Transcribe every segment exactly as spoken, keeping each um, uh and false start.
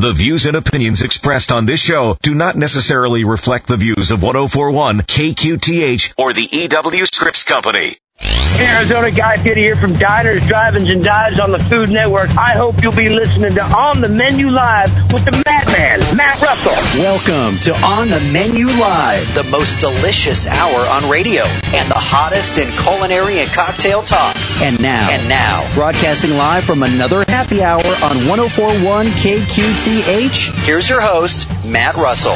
The views and opinions expressed on this show do not necessarily reflect the views of ten forty-one K Q T H or the E W Scripps Company. Arizona Guy Fieri here from Diners, Drive-Ins, and Dives on the Food Network. I hope you'll be listening to On the Menu Live with the Madman, Matt Russell. Welcome to On the Menu Live, the most delicious hour on radio and the hottest in culinary and cocktail talk. And now, and now, broadcasting live from another happy hour on ten forty-one K Q T H, here's your host, Matt Russell.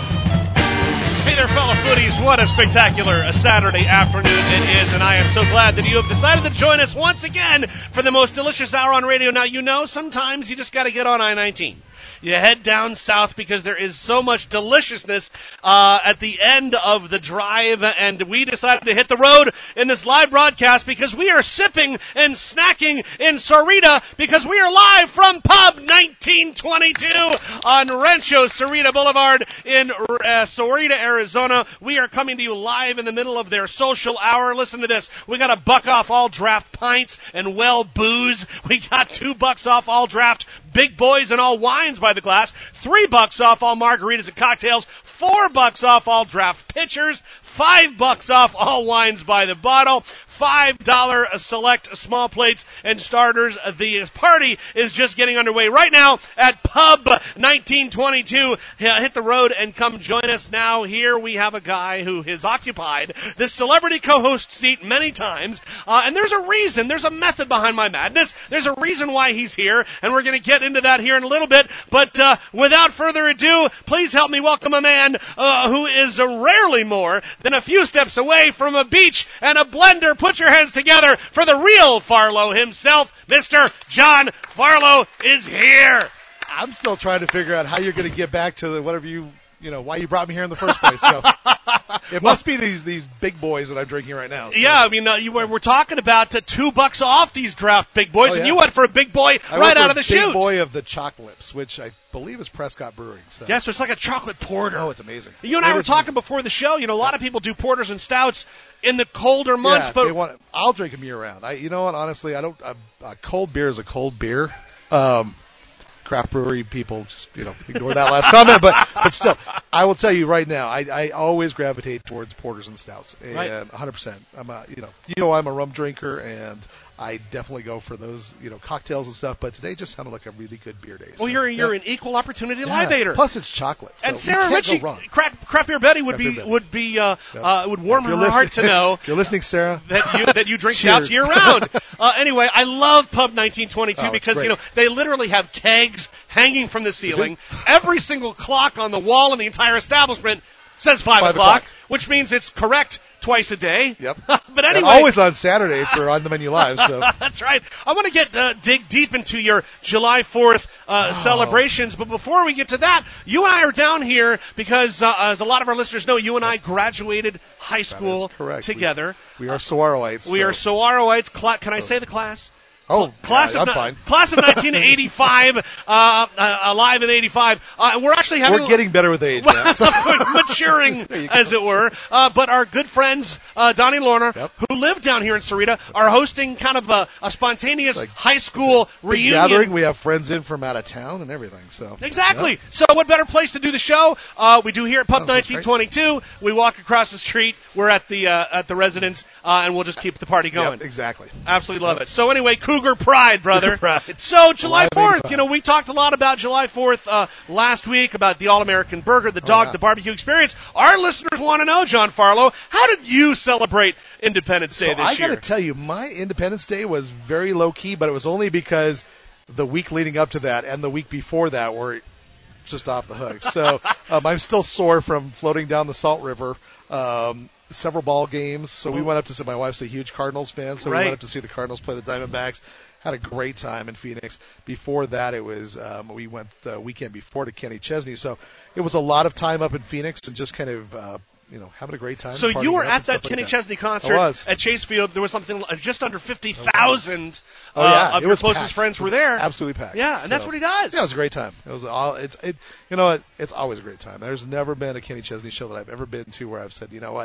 Hey there, fellow foodies. What a spectacular a Saturday afternoon it is, and I am so glad that you have decided to join us once again for the most delicious hour on radio. Now, you know, sometimes you just got to get on I nineteen. You head down south because there is so much deliciousness uh, at the end of the drive, and we decided to hit the road in this live broadcast because we are sipping and snacking in Sahuarita because we are live from Pub nineteen twenty-two on Rancho Sahuarita Boulevard in uh, Sahuarita, Arizona. We are coming to you live in the middle of their social hour. Listen to this. We got a buck off all draft pints and well booze. We got two bucks off all draft big boys and all wines by the glass, three bucks off all margaritas and cocktails, four bucks off all draft pitchers, five bucks off all wines by the bottle, five dollars select small plates and starters. The party is just getting underway right now at Pub nineteen twenty-two. Hit the road and come join us now. Here we have a guy who has occupied the celebrity co-host seat many times, uh, and there's a reason, there's a method behind my madness. There's a reason why he's here, and we're going to get into that here in a little bit. But uh, without further ado, please help me welcome a man uh, who is uh, rarely more than a few steps away from a beach and a blender. Put your hands together for the real Farlow himself. Mister John Farlow is here. I'm still trying to figure out how you're going to get back to the, whatever you, you know, why you brought me here in the first place. So it must be these these big boys that I'm drinking right now. So. Yeah, I mean, uh, you were, we're talking about uh, two bucks off these draft big boys, oh, yeah. and you went for a big boy I right out of the big chute. Big boy of the Choclips, which I believe is Prescott Brewing. So. Yeah, so it's like a chocolate porter. Oh, it's amazing. You and it I were talking amazing. before the show. You know, a lot of people do porters and stouts in the colder months, yeah, but they want, I'll drink them year round. I, you know what? Honestly, I don't. A, a cold beer is a cold beer. Um, craft brewery people just, you know, ignore that last comment, but but still, I will tell you right now, I, I always gravitate towards porters and stouts, and right. one hundred percent. I'm a, you know, you know, I'm a rum drinker, and I definitely go for those, you know, cocktails and stuff. But today just sounded like a really good beer day. So, well, you're you're yeah. an equal opportunity yeah. libator. Plus, it's chocolate. So and Sarah Ritchie, craft, craft beer Betty would craft be Betty. would be uh, yep. uh, would warm her listening. heart to know. If you're listening, Sarah, that you that you drink stouts year round. Uh, anyway, I love Pub nineteen twenty-two oh, because you know they literally have kegs hanging from the ceiling. Every single clock on the wall in the entire establishment says five, five o'clock, o'clock, which means it's correct twice a day. Yep. But anyway, and always on Saturday for On the Menu Live. So that's right. I want to get uh, dig deep into your July fourth uh, oh. celebrations, but before we get to that, you and I are down here because, uh, as a lot of our listeners know, you and I graduated high school together. We, we are Sahuaroites. We so. are Sahuaroites. Cla- can I say the class? Oh, class yeah, of I'm fine. Class of nineteen eighty-five, uh, uh, alive in eighty-five. Uh, we're actually having we're getting better with age, man. maturing, as it were. Uh, but our good friends uh, Donnie Lorner, yep. who live down here in Sahuarita, are hosting kind of a, a spontaneous like, high school reunion. Gathering. We have friends in from out of town and everything. So exactly. Yep. So what better place to do the show? Uh, we do here at Pub oh, nineteen twenty-two. We walk across the street. We're at the uh, at the residence, uh, and we'll just keep the party going. Yep, exactly. Absolutely love yep. it. So anyway, Cougar Pride, brother. Cougar Pride. So July fourth, you know, we talked a lot about July fourth uh, last week, about the All-American Burger, the dog, oh, yeah. the barbecue experience. Our listeners want to know, John Farlow, how did you celebrate Independence Day so this I year? I got to tell you, my Independence Day was very low-key, but it was only because the week leading up to that and the week before that were just off the hook. So um, I'm still sore from floating down the Salt River. Um, several ball games. So we went up to see, my wife's a huge Cardinals fan, so right. we went up to see the Cardinals play the Diamondbacks. Had a great time in Phoenix. Before that, it was um, we went the weekend before to Kenny Chesney. So it was a lot of time up in Phoenix and just kind of uh, you know having a great time. So you were at that Kenny like Chesney that. concert at Chase Field. There was something uh, just under fifty thousand oh, yeah. uh, of it your was closest packed. friends were there. Absolutely packed. Yeah, and so, that's what he does. Yeah, it was a great time. It was all it's it. You know what? It's always a great time. There's never been a Kenny Chesney show that I've ever been to where I've said, you know what,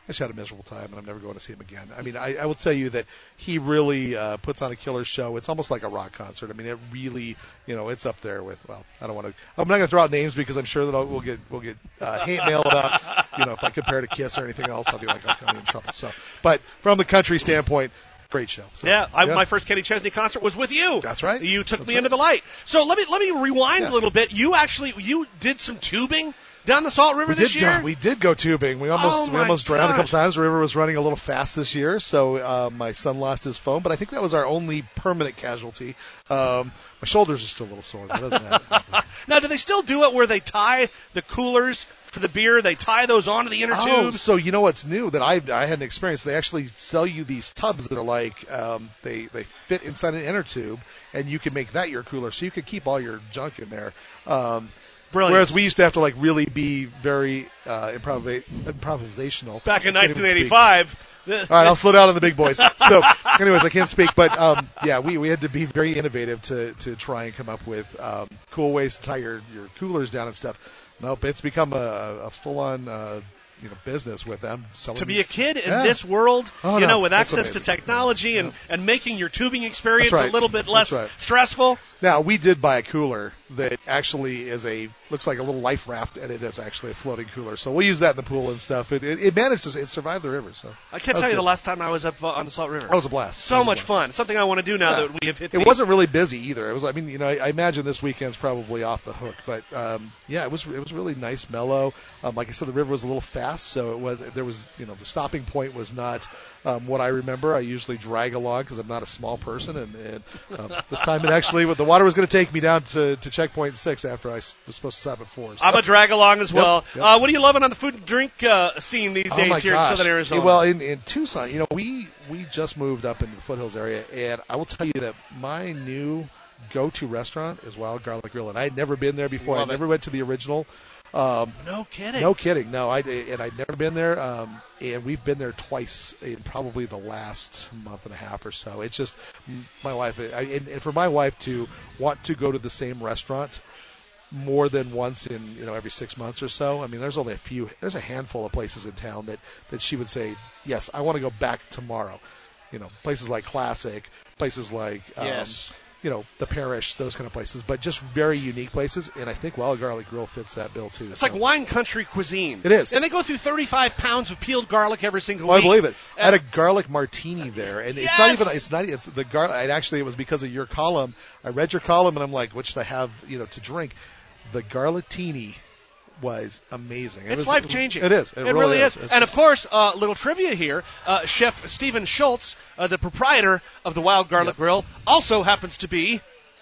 I just had a miserable time, and I'm never going to see him again. I mean, I, I will tell you that he really uh, puts on a killer show. It's almost like a rock concert. I mean, it really, you know, it's up there with. Well, I don't want to. I'm not going to throw out names because I'm sure that I'll, we'll get we'll get uh, hate mail about, you know, if I compare to Kiss or anything else, I'll be like, I'm kind of in trouble. So, but from the country standpoint, great show. So, yeah, I, yeah, my first Kenny Chesney concert was with you. That's right. You took That's me right. into the light. So let me let me rewind yeah. a little bit. You actually you did some tubing down the Salt River we this did, year? We did go tubing. We almost oh we almost drowned a gosh. couple times. The river was running a little fast this year, so uh, my son lost his phone. But I think that was our only permanent casualty. Um, my shoulders are still a little sore. Other than that, uh, now, do they still do it where they tie the coolers for the beer? They tie those onto the inner oh, tubes? So you know what's new that I I hadn't experienced? They actually sell you these tubs that are like um, they they fit inside an inner tube, and you can make that your cooler, so you can keep all your junk in there. Um, Brilliant. Whereas we used to have to like really be very uh, improv- improvisational. Back in I can't even nineteen eighty-five. All right, I'll slow down on the big boys. So, anyways, I can't speak, but um, yeah, we, we had to be very innovative to, to try and come up with um, cool ways to tie your, your coolers down and stuff. Nope, it's become a, a full-on uh, you know business with them. Selling To be a these- kid in yeah. this world, Oh, you no, know, with that's access to amazing. technology and, Yeah. and making your tubing experience That's right. a little bit less That's right. stressful. Now, we did buy a cooler that actually is a looks like a little life raft, and it is actually a floating cooler. So we use that in the pool and stuff. It, it, it managed to it survived the river. So I can't That was tell you good. the last time I was up uh, on the Salt River. That was a blast. So That was a much blast. fun. Something I want to do now Yeah. that we have hit It the- wasn't really busy either. It was. I mean, you know, I, I imagine this weekend's probably off the hook, but um, yeah, it was. It was really nice, mellow. Um, like I said, the river was a little fast, so it was. There was, you know, the stopping point was not um, what I remember. I usually drag along because I'm not a small person, and, and um, this time it actually, the water was going to take me down to, to checkpoint six after I was supposed to stop at four. So. I'm a drag along as well. yep. Uh, what are you loving on the food and drink uh, scene these Oh days my here gosh. in Southern Arizona? Well, in, in Tucson, you know, we we just moved up into the foothills area, and I will tell you that my new go-to restaurant is Wild Garlic Grill, and I had never been there before. Love I it. never went to the original. Um, no kidding. no kidding. No, I and I'd never been there, um, and we've been there twice in probably the last month and a half or so. It's just my wife, I, and, and for my wife to want to go to the same restaurant more than once in you know every six months or so. I mean, there's only a few. There's a handful of places in town that that she would say, yes, I want to go back tomorrow. You know, places like Classic, places like um, Yes. you know the Parish, those kind of places, but just very unique places. And I think Wild Garlic Grill fits that bill too. It's so. like wine country cuisine. It is. And they go through thirty-five pounds of peeled garlic every single Oh, I week. believe it. I had Uh, a garlic martini there, and it's not Yes! even. It's not. It's the garlic. It actually, it was because of your column. I read your column, and I'm like, what should I have, you know, to drink? The garlicini was amazing. It It's was, life changing. It is. It, It, really is. It's And just- of course, uh, little trivia here: uh, Chef Stephen Schultz, uh, the proprietor of the Wild Garlic Yep. Grill, also happens to be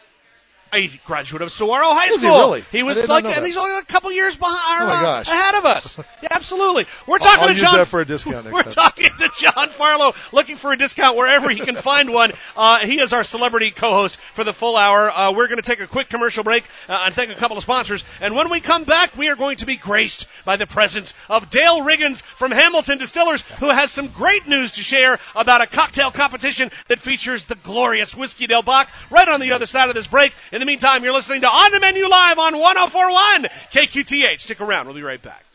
a graduate of Saguaro High Is he School. really? He I was did not like, know and that. he's only a couple years behind, Oh, my uh, gosh. ahead of us. Yeah, absolutely. We're I'll- talking I'll to use John. that for a discount next We're time. talking to John Farlow, looking for a discount wherever he can find one. Uh, he is our celebrity co-host for the full hour. Uh, we're going to take a quick commercial break uh, and thank a couple of sponsors. And when we come back, we are going to be graced by the presence of Dale Riggins from Hamilton Distillers, who has some great news to share about a cocktail competition that features the glorious Whiskey Del Bach right on the other side of this break. In the meantime, you're listening to On the Menu Live on one oh four point one K Q T H. Stick around. We'll be right back.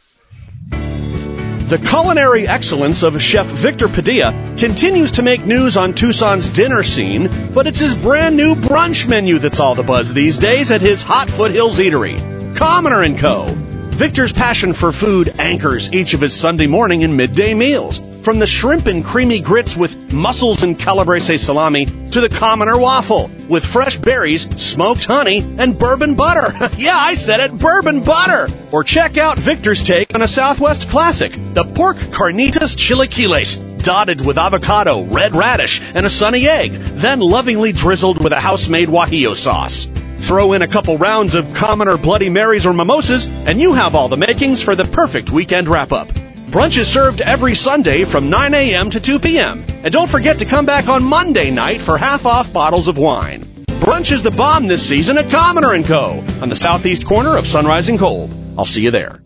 The culinary excellence of Chef Victor Padilla continues to make news on Tucson's dinner scene, but it's his brand new brunch menu that's all the buzz these days at his Hot Foothills Eatery. Commoner and Co. Victor's passion for food anchors each of his Sunday morning and midday meals. From the shrimp and creamy grits with mussels and calabrese salami to the Commoner waffle with fresh berries, smoked honey, and bourbon butter. Yeah, I said it, bourbon butter. Or check out Victor's take on a Southwest classic, the pork carnitas chilaquiles, dotted with avocado, red radish, and a sunny egg, then lovingly drizzled with a house-made guajillo sauce. Throw in a couple rounds of Commoner Bloody Marys or mimosas, and you have all the makings for the perfect weekend wrap-up. Brunch is served every Sunday from nine a.m. to two p.m. And don't forget to come back on Monday night for half-off bottles of wine. Brunch is the bomb this season at Commoner and Co. on the southeast corner of Sunrise and Gold. I'll see you there.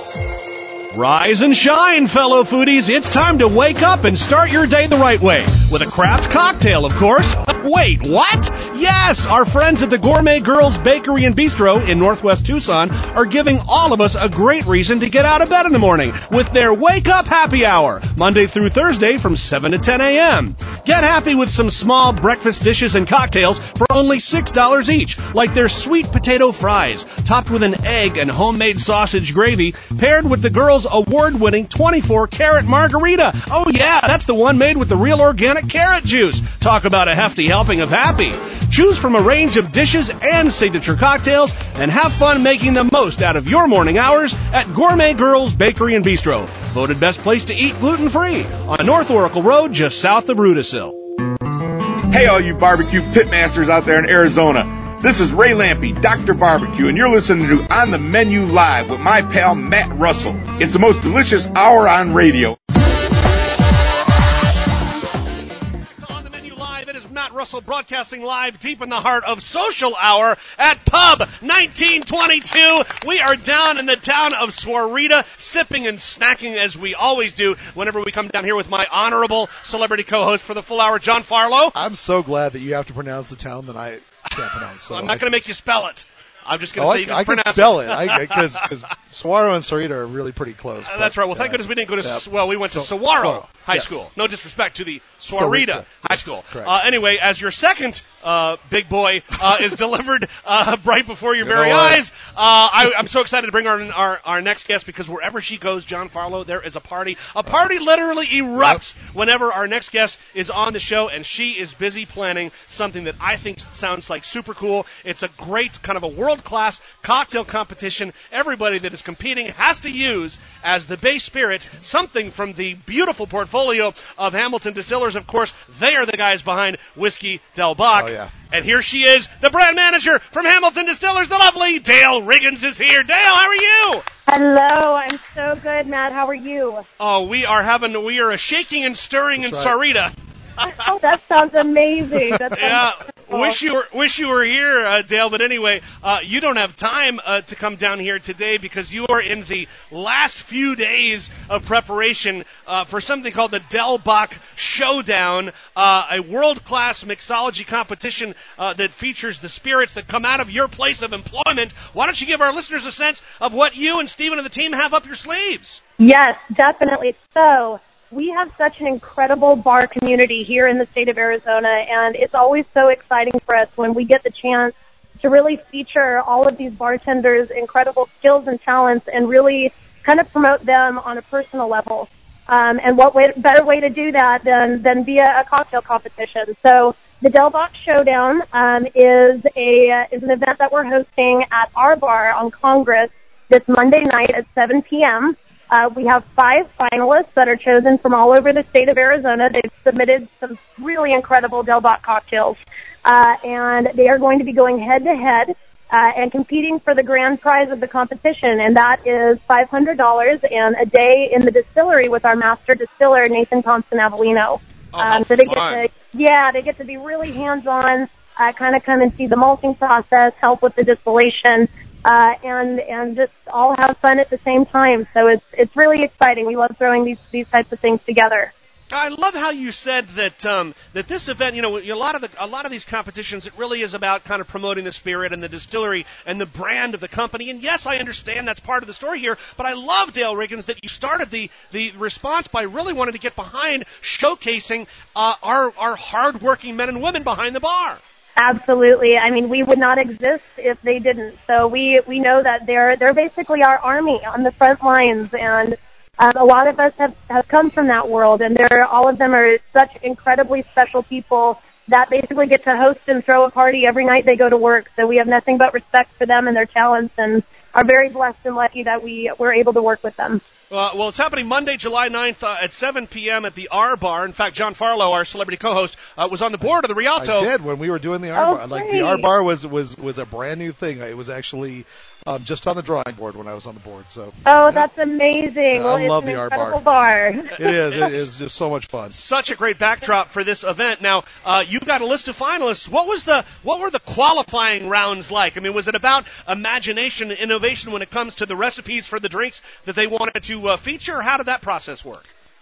Rise and shine, fellow foodies. It's time to wake up and start your day the right way with with a craft cocktail, of course. Wait, what? Yes, our friends at the Gourmet Girls Bakery and Bistro in Northwest Tucson are giving all of us a great reason to get out of bed in the morning with their Wake Up Happy Hour, Monday through Thursday from seven to ten a.m. Get happy with some small breakfast dishes and cocktails for only six dollars each, like their sweet potato fries, topped with an egg and homemade sausage gravy, paired with the girls' award-winning twenty-four karat margarita. Oh yeah, that's the one made with the real organic carrot juice. Talk about a hefty helping of happy. Choose from a range of dishes and signature cocktails and have fun making the most out of your morning hours at Gourmet Girls Bakery and Bistro. Voted best place to eat gluten-free on North Oracle Road, just south of Rudisill. Hey, all you barbecue pitmasters out there in Arizona. This is Ray Lampe, Doctor Barbecue, and you're listening to On the Menu Live with my pal Matt Russell. It's the most delicious hour on radio. Matt Russell broadcasting live deep in the heart of Social Hour at Pub nineteen twenty-two. We are down in the town of Sahuarita, sipping and snacking as we always do whenever we come down here with my honorable celebrity co-host for the full hour, John Farlow. I'm so glad that you have to pronounce the town that I can't pronounce. So I'm not going to make you spell it. I'm just going to oh, say you I, just I pronounce can spell it because Saguaro and Sahuarita are really pretty close. Uh, but, that's right. Well, thank uh, goodness we didn't go to, yeah. well, we went so, to Saguaro Saguaro, High yes. School. No disrespect to the Sahuarita Sahuarita, High yes, School. correct. Uh, anyway, as your second uh, big boy uh, is delivered uh, right before your You very know what? eyes, uh, I, I'm so excited to bring our, our our next guest because wherever she goes, John Farlow, there is a party. A party literally erupts yep. whenever our next guest is on the show, and she is busy planning something that I think sounds like super cool. It's a great kind of a world-class cocktail competition. Everybody that is competing has to use as the base spirit something from the beautiful portfolio of Hamilton Distillers. Of course, they are the guys behind Whiskey Del Bach. Oh, yeah. And here she is, the brand manager from Hamilton Distillers, the lovely Dale Riggins is here. Dale, how are you? Hello, I'm so good, Matt. How are you? Oh, we are having, we are a shaking and stirring That's in right. Sahuarita. Oh, that sounds amazing. That sounds yeah, wonderful. wish you were wish you were here, uh, Dale. But anyway, uh, you don't have time uh, to come down here today because you are in the last few days of preparation uh, for something called the Del Bach Showdown, uh, a world-class mixology competition uh, that features the spirits that come out of your place of employment. Why don't you give our listeners a sense of what you and Stephen and the team have up your sleeves? Yes, definitely. So we have such an incredible bar community here in the state of Arizona, and it's always so exciting for us when we get the chance to really feature all of these bartenders' incredible skills and talents and really kind of promote them on a personal level. Um, and what way, better way to do that than, than via a cocktail competition. So the Del Bach Showdown um, is a is an event that we're hosting at our bar on Congress this Monday night at seven p.m. Uh, we have five finalists that are chosen from all over the state of Arizona. They've submitted some really incredible Del Bach cocktails, uh, and they are going to be going head-to-head uh, and competing for the grand prize of the competition, and that is five hundred dollars and a day in the distillery with our master distiller, Nathan Thompson-Avellino. Oh, um, so they get to, yeah, they get to be really hands-on, uh, kind of come and see the malting process, help with the distillation, Uh, and and just all have fun at the same time. So it's it's really exciting. We love throwing these these types of things together. I love how you said that um, that this event, you know, a lot of the a lot of these competitions, it really is about kind of promoting the spirit and the distillery and the brand of the company. And yes, I understand that's part of the story here. But I love, Dale Riggins, that you started the the response by really wanting to get behind showcasing uh, our our hardworking men and women behind the bar. Absolutely. I mean, we would not exist if they didn't. So we, we know that they're, they're basically our army on the front lines, and um, a lot of us have, have come from that world, and they're, all of them are such incredibly special people that basically get to host and throw a party every night they go to work. So we have nothing but respect for them and their talents, and are very blessed and lucky that we were able to work with them. Uh, well, it's happening Monday, July ninth uh, at seven p.m. at the R Bar. In fact, John Farlow, our celebrity co-host, uh, was on the board of the Rialto. I did when we were doing the R Oh, Bar. Like great. the R Bar was, was, was a brand new thing. It was actually um, just on the drawing board when I was on the board. So. Oh, that's amazing. Yeah, well, I it's love an the R incredible Bar. bar. It is. It is just so much fun. Such a great backdrop for this event. Now, uh, you got a list of finalists. What was the what were the qualifying rounds like? I mean, was it about imagination and innovation when it comes to the recipes for the drinks that they wanted to uh, feature? Or how did that process work?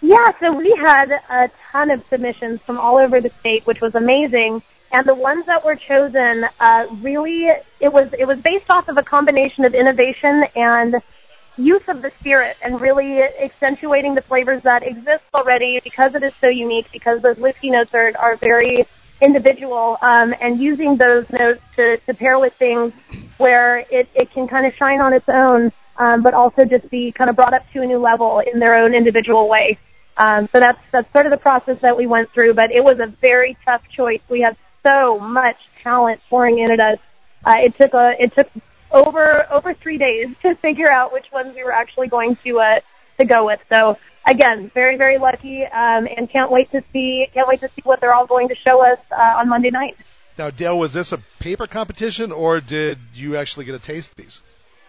Yeah, so we had a ton of submissions from all over the state, which was amazing. And the ones that were chosen, uh, really, it was it was based off of a combination of innovation and use of the spirit, and really accentuating the flavors that exist already because it is so unique, because those whiskey notes are, are very individual, um, and using those notes to, to pair with things where it, it can kind of shine on its own, um, but also just be kind of brought up to a new level in their own individual way. Um, so that's that's sort of the process that we went through, but it was a very tough choice. We had so much talent pouring in at us. Uh, it took a it took over over three days to figure out which ones we were actually going to uh, to go with. So again, very very lucky, um, and can't wait to see can't wait to see what they're all going to show us uh, on Monday night. Now, Dale, was this a paper competition, or did you actually get a taste of these?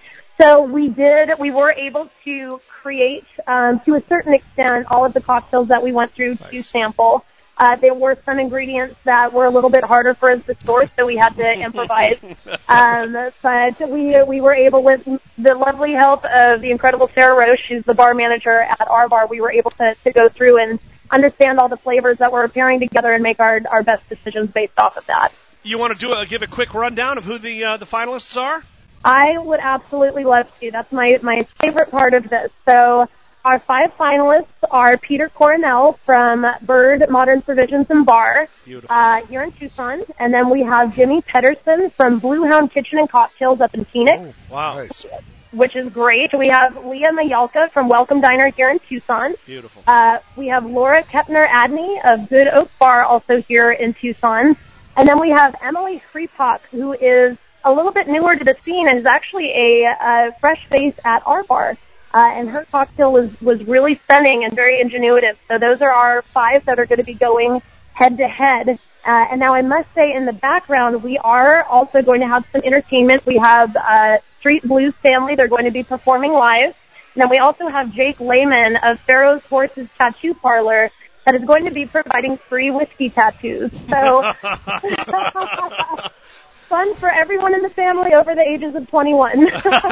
So we did, we were able to create, um, to a certain extent, all of the cocktails that we went through nice. to sample. Uh, there were some ingredients that were a little bit harder for us to source, so we had to improvise. Um, but we, we were able, with the lovely help of the incredible Sarah Roche, who's the bar manager at our bar, we were able to, to go through and understand all the flavors that were pairing together and make our, our best decisions based off of that. You want to do a, give a quick rundown of who the, uh, the finalists are? I would absolutely love to. That's my, my favorite part of this. So our five finalists are Peter Coronel from Bird Modern Provisions and Bar uh, here in Tucson. And then we have Jimmy Pedersen from Blue Hound Kitchen and Cocktails up in Phoenix. Oh, wow. Nice. Which is great. We have Leah Mayalka from Welcome Diner here in Tucson. Beautiful. Uh, we have Laura Kepner-Adney of Good Oak Bar also here in Tucson. And then we have Emily Freepock, who is a little bit newer to the scene and is actually a uh, fresh face at our bar. Uh, and her cocktail was, was really stunning and very ingenuitive. So those are our five that are going to be going head to head. Uh, and now I must say in the background, we are also going to have some entertainment. We have uh, Street Blues Family. They're going to be performing live. And then we also have Jake Lehman of Pharaoh's Horses Tattoo Parlor that is going to be providing free whiskey tattoos. So fun for everyone in the family over the ages of twenty-one.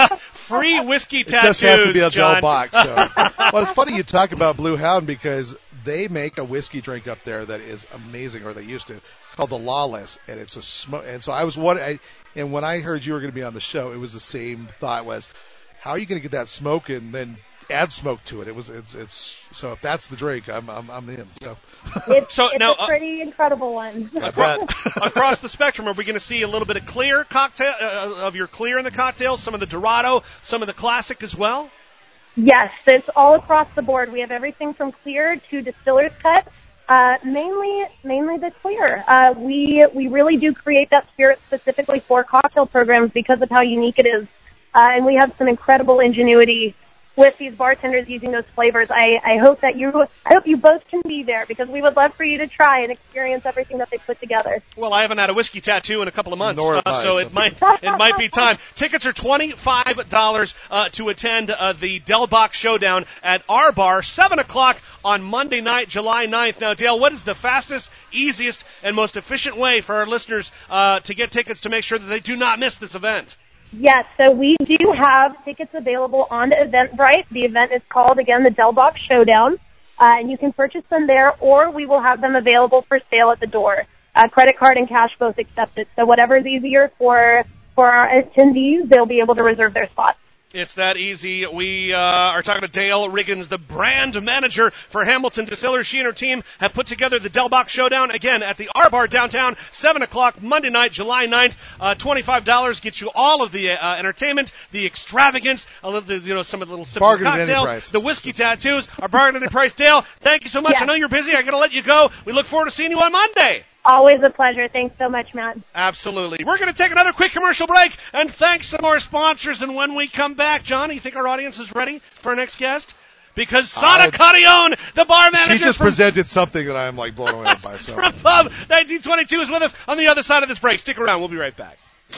Free whiskey tattoos, it just has to be a John. Bell box. So. Well, it's funny you talk about Blue Hound because they make a whiskey drink up there that is amazing, or they used to. It's called the Lawless, and it's a smoke. And so I was one, I, and when I heard you were going to be on the show, it was the same thought was, how are you going to get that smoke and then add smoke to it? It was, it's, it's. So if that's the drink, I'm, I'm, I'm in. So, it's, so it's now, a pretty uh, incredible one. I bet. Across the spectrum, are we going to see a little bit of clear cocktail uh, of your clear in the cocktails? Some of the Dorado, some of the classic as well. Yes, it's all across the board. We have everything from clear to distiller's cut. Uh, mainly, mainly the clear. Uh, we we really do create that spirit specifically for cocktail programs because of how unique it is. Uh, and we have some incredible ingenuity with these bartenders using those flavors. I, I hope that you, I hope you both can be there because we would love for you to try and experience everything that they put together. Well, I haven't had a whiskey tattoo in a couple of months, Nor uh, I, so it might it might be time. Tickets are twenty-five dollars uh, to attend uh, the Del Bach Showdown at our bar, seven o'clock on Monday night, July ninth. Now, Dale, what is the fastest, easiest, and most efficient way for our listeners uh, to get tickets to make sure that they do not miss this event? Yes, so we do have tickets available on Eventbrite. The event is called, again, the Del Bach Showdown, uh, and you can purchase them there, or we will have them available for sale at the door. Uh, credit card and cash both accepted. So whatever is easier for for our attendees, they'll be able to reserve their spots. It's that easy. We uh, are talking to Dale Riggins, the brand manager for Hamilton Distillers. She and her team have put together the Del Bach Showdown, again, at the R Bar downtown, seven o'clock Monday night, July ninth. Uh, twenty-five dollars gets you all of the uh, entertainment, the extravagance, a little, the, you know, some of the little simple bargain cocktails, the whiskey tattoos, our bargain price. Dale, thank you so much. Yes. I know you're busy. I got to let you go. We look forward to seeing you on Monday. Always a pleasure. Thanks so much, Matt. Absolutely. We're going to take another quick commercial break and thanks some more sponsors. And when we come back, John, you think our audience is ready for our next guest? Because Sana uh, Carrion, the bar manager, she just from, presented something that I'm like blown away by. So. from Pub nineteen twenty-two is with us on the other side of this break. Stick around. We'll be right back.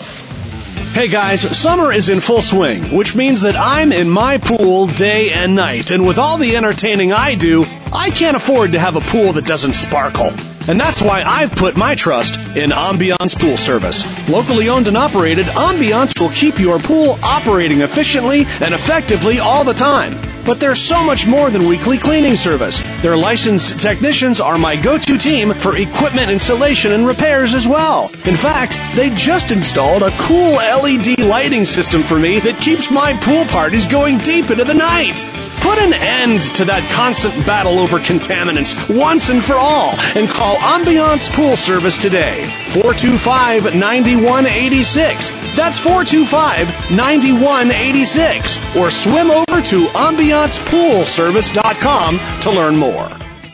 Hey guys, summer is in full swing, which means that I'm in my pool day and night. And with all the entertaining I do, I can't afford to have a pool that doesn't sparkle. And that's why I've put my trust in Ambiance Pool Service. Locally owned and operated, Ambiance will keep your pool operating efficiently and effectively all the time. But they're so much more than weekly cleaning service. Their licensed technicians are my go-to team for equipment installation and repairs as well. In fact, they just installed a cool L E D lighting system for me that keeps my pool parties going deep into the night. Put an end to that constant battle over contaminants once and for all and call Ambiance Pool Service today. four two five, nine one eight six. That's four two five, nine one eight six. Or swim over to ambiance pool service dot com to learn more.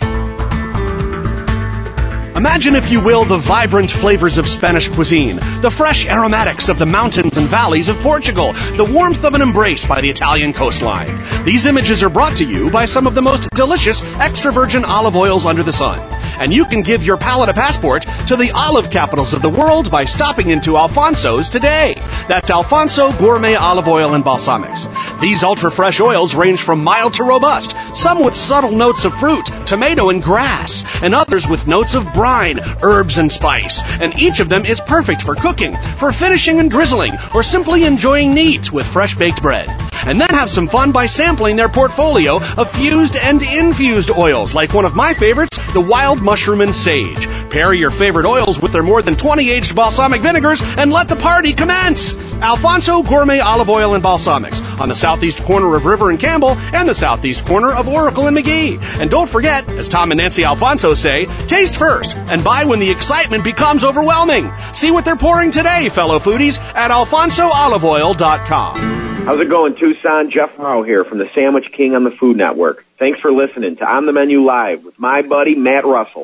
Imagine, if you will, the vibrant flavors of Spanish cuisine, the fresh aromatics of the mountains and valleys of Portugal, the warmth of an embrace by the Italian coastline. These images are brought to you by some of the most delicious extra virgin olive oils under the sun. And you can give your palate a passport to the olive capitals of the world by stopping into Alfonso's today. That's Alfonso Gourmet Olive Oil and Balsamics. These ultra-fresh oils range from mild to robust, some with subtle notes of fruit, tomato, and grass, and others with notes of brine, herbs, and spice. And each of them is perfect for cooking, for finishing and drizzling, or simply enjoying neat with fresh-baked bread. And then have some fun by sampling their portfolio of fused and infused oils, like one of my favorites, the Wild Mushroom and Sage. Pair your favorite oils with their more than twenty aged balsamic vinegars and let the party commence. Alfonso Gourmet Olive Oil and Balsamics on the southeast corner of River and Campbell and the southeast corner of Oracle and McGee. And don't forget, as Tom and Nancy Alfonso say, taste first and buy when the excitement becomes overwhelming. See what they're pouring today, fellow foodies, at alfonso olive oil dot com. How's it going, Tucson? Jeff Morrow here from the Sandwich King on the Food Network. Thanks for listening to On the Menu Live with my buddy Matt Russell.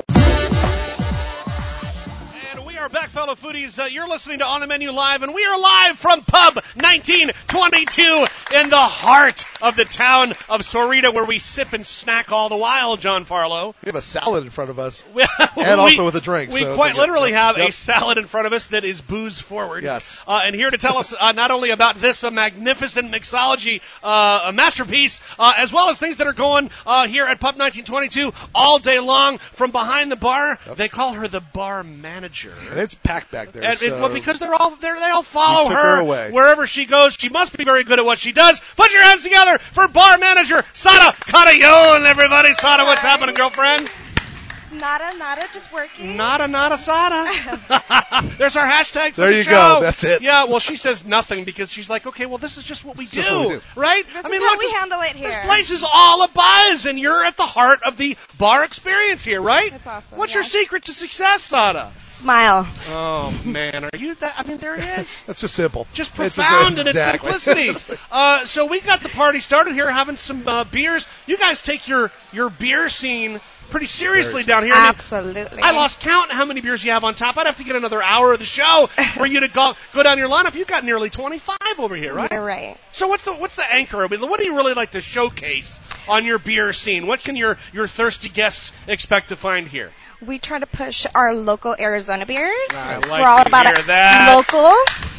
Back, fellow foodies, uh, you're listening to On the Menu Live, and we are live from Pub nineteen twenty-two in the heart of the town of Sahuarita, where we sip and snack all the while, John Farlow. We have a salad in front of us, and also with a drink. We so quite like literally a, have yep. a salad in front of us that is booze forward. Yes. Uh, and here to tell us uh, not only about this uh, magnificent mixology uh, a masterpiece, uh, as well as things that are going uh, here at Pub nineteen twenty-two all day long from behind the bar. Yep. They call her the bar manager. And it's packed back there. And, so and, well, because they're all they're, they all follow her, her, away. wherever she goes. She must be very good at what she does. Put your hands together for bar manager Sada Catayon, everybody. Sada, what's happening, girlfriend? Nada, nada, just working. Nada, nada, Sada. There's our hashtag for there the you show. go. That's it. Yeah, well, she says nothing because she's like, okay, well, this is just what we, do, what we do, right? This I mean, is how look, we this, handle it here. This place is all a buzz, and you're at the heart of the bar experience here, right? That's awesome. What's yeah. your secret to success, Sada? Smile. Oh man, are you that? I mean, there it is. That's just simple. Just It's profound just- in exactly. its simplicity. uh, so we got the party started here, having some uh, beers. You guys take your your beer scene pretty seriously down here. Absolutely. I, mean, I lost count how many beers you have on tap. I'd have to get another hour of the show for you to go go down your lineup. You've got nearly twenty-five over here, right? You're right. So what's the what's the anchor? I mean, what do you really like to showcase on your beer scene? What can your your thirsty guests expect to find here? We try to push our local Arizona beers. I so like we're all to about hear it that. local.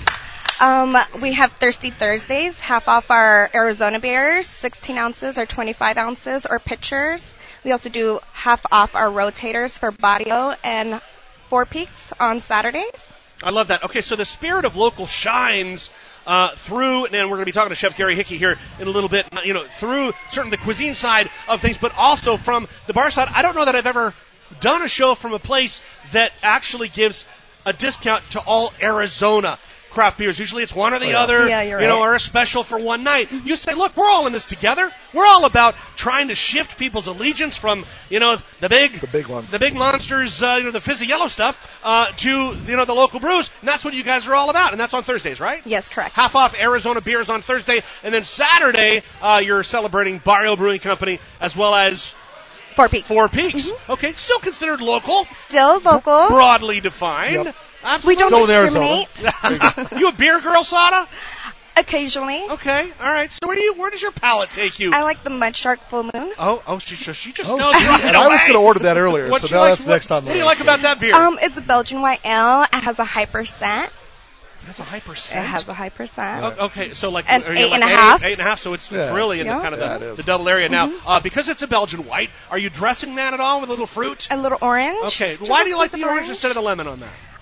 Um, we have Thirsty Thursdays, half off our Arizona beers, sixteen ounces or twenty-five ounces or pitchers. We also do half off our rotators for Barrio and Four Peaks on Saturdays. I love that. Okay, so the spirit of local shines uh, through, and we're going to be talking to Chef Gary Hickey here in a little bit, you know, through certainly the cuisine side of things, but also from the bar side. I don't know that I've ever done a show from a place that actually gives a discount to all Arizona craft beers. Usually it's one or the oh, yeah. other, yeah, you're you know, right. or a special for one night. You say, look, we're all in this together. We're all about trying to shift people's allegiance from, you know, the big, the big ones, the big monsters, uh, you know, the fizzy yellow stuff, uh, to, you know, the local brews. And that's what you guys are all about. And that's on Thursdays, right? Yes, correct. Half off Arizona beers on Thursday. And then Saturday, uh, you're celebrating Barrio Brewing Company as well as Four Peaks. Four Peaks. Mm-hmm. Okay. Still considered local. Still local. Broadly defined. Yep. Absolutely. We don't Still in discriminate. You a beer girl, Sada? Occasionally. Okay, all right. So where do you? Where does your palate take you? I like the Mud Shark Full Moon. Oh, oh, she, she, she just Oh, knows. see, right and I was away. going to order that earlier, What so she now likes- that's what- next on the What do you list. like about that beer? Um, it's a Belgian white ale. It has a high percent. it has a high It percent. has a high percent. Oh, okay, so like An are you eight like and a eight, half. eight and a half. So it's, it's Yeah. really in Yeah. the kind of Yeah, it the, is. the double area now. Mm-hmm. Uh, because it's a Belgian white, are you dressing that at all with a little fruit? A little orange. Okay, Just why a do you like squeeze the of orange instead of the lemon on that?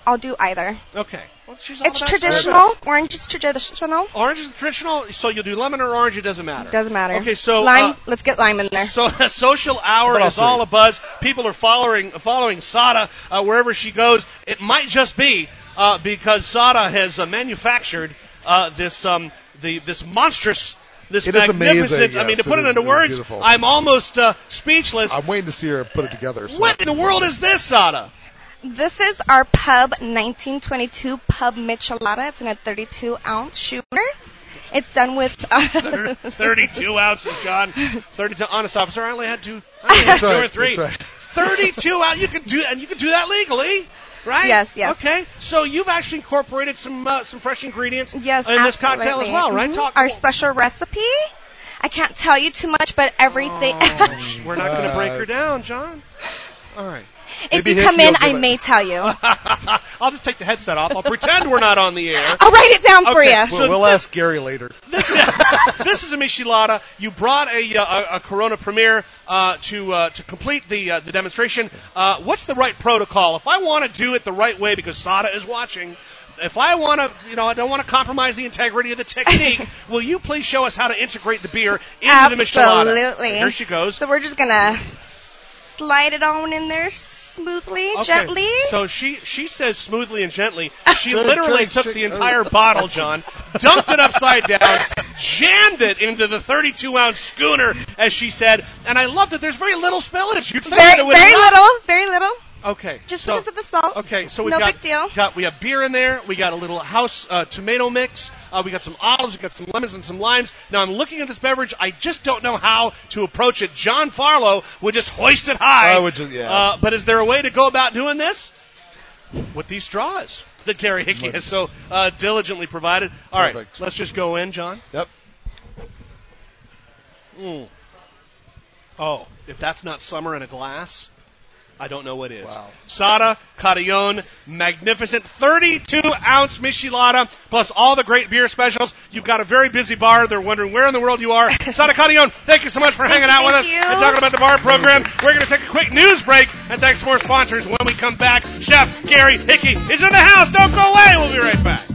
I'll do either. Okay. Well, she's all It's about traditional. service. Orange is traditional. Orange is traditional, so you'll do lemon or orange, it doesn't matter. Doesn't matter. Okay, so lime. uh, let's get lime in there. So social hour is all abuzz. People are following following Sada uh, wherever she goes. It might just be uh, because Sada has uh, manufactured uh, this um, the this monstrous. This it is magnificent, amazing, I mean, yes, to put it, it is, into it words, beautiful. I'm almost uh, speechless. I'm waiting to see her put it together. So. What in the world is this, Sada? This is our Pub nineteen twenty-two Pub Michelada. It's in a thirty-two ounce shooter. It's done with uh, thirty-two ounces, John. thirty-two. Honest officer, I only had two. I only had two right, or three. That's right. thirty-two ounces. You can do, and you can do that legally, right? Yes, yes. Okay, so you've actually incorporated some uh, some fresh ingredients yes, in absolutely. this cocktail as well, right? Mm-hmm. Talk our special recipe. I can't tell you too much, but everything. Oh, we're not going to break her down, John. All right. If you come in, I may tell you. I'll just take the headset off. I'll pretend we're not on the air. I'll write it down for okay, you. We'll, we'll ask Gary later. This is, this is a Michelada. You brought a, a, a Corona Premier uh, to uh, to complete the uh, the demonstration. Uh, what's the right protocol? If I want to do it the right way because Sada is watching, if I want to, you know, I don't want to compromise the integrity of the technique, will you please show us how to integrate the beer into Absolutely. the Michelada? Absolutely. Here she goes. So we're just going to slide it on in there smoothly, okay. gently. So she she says smoothly and gently. She literally took the entire bottle, John, dumped it upside down, jammed it into the thirty-two ounce schooner, as she said. And I love that there's very little spillage. You very very little, very little. Okay. Just so, because of the salt. Okay, so we no got, big deal. got we have beer in there. We got a little house uh, tomato mix. Uh, we got some olives. We got some lemons and some limes. Now I'm looking at this beverage. I just don't know how to approach it. John Farlow would just hoist it high. I would just, yeah. Uh, but is there a way to go about doing this with these straws that Gary Hickey has so uh, diligently provided? All right, Perfect. let's just go in, John. Yep. Mm. Oh, if that's not summer in a glass, I don't know what is. Wow. Sada Carillon, magnificent thirty-two ounce Michelada, plus all the great beer specials. You've got a very busy bar. They're wondering where in the world you are. Sada Carillon, thank you so much for hanging out with us you. and talking about the bar program. We're going to take a quick news break, and thanks to more sponsors. When we come back, Chef Gary Hickey is in the house. Don't go away. We'll be right back.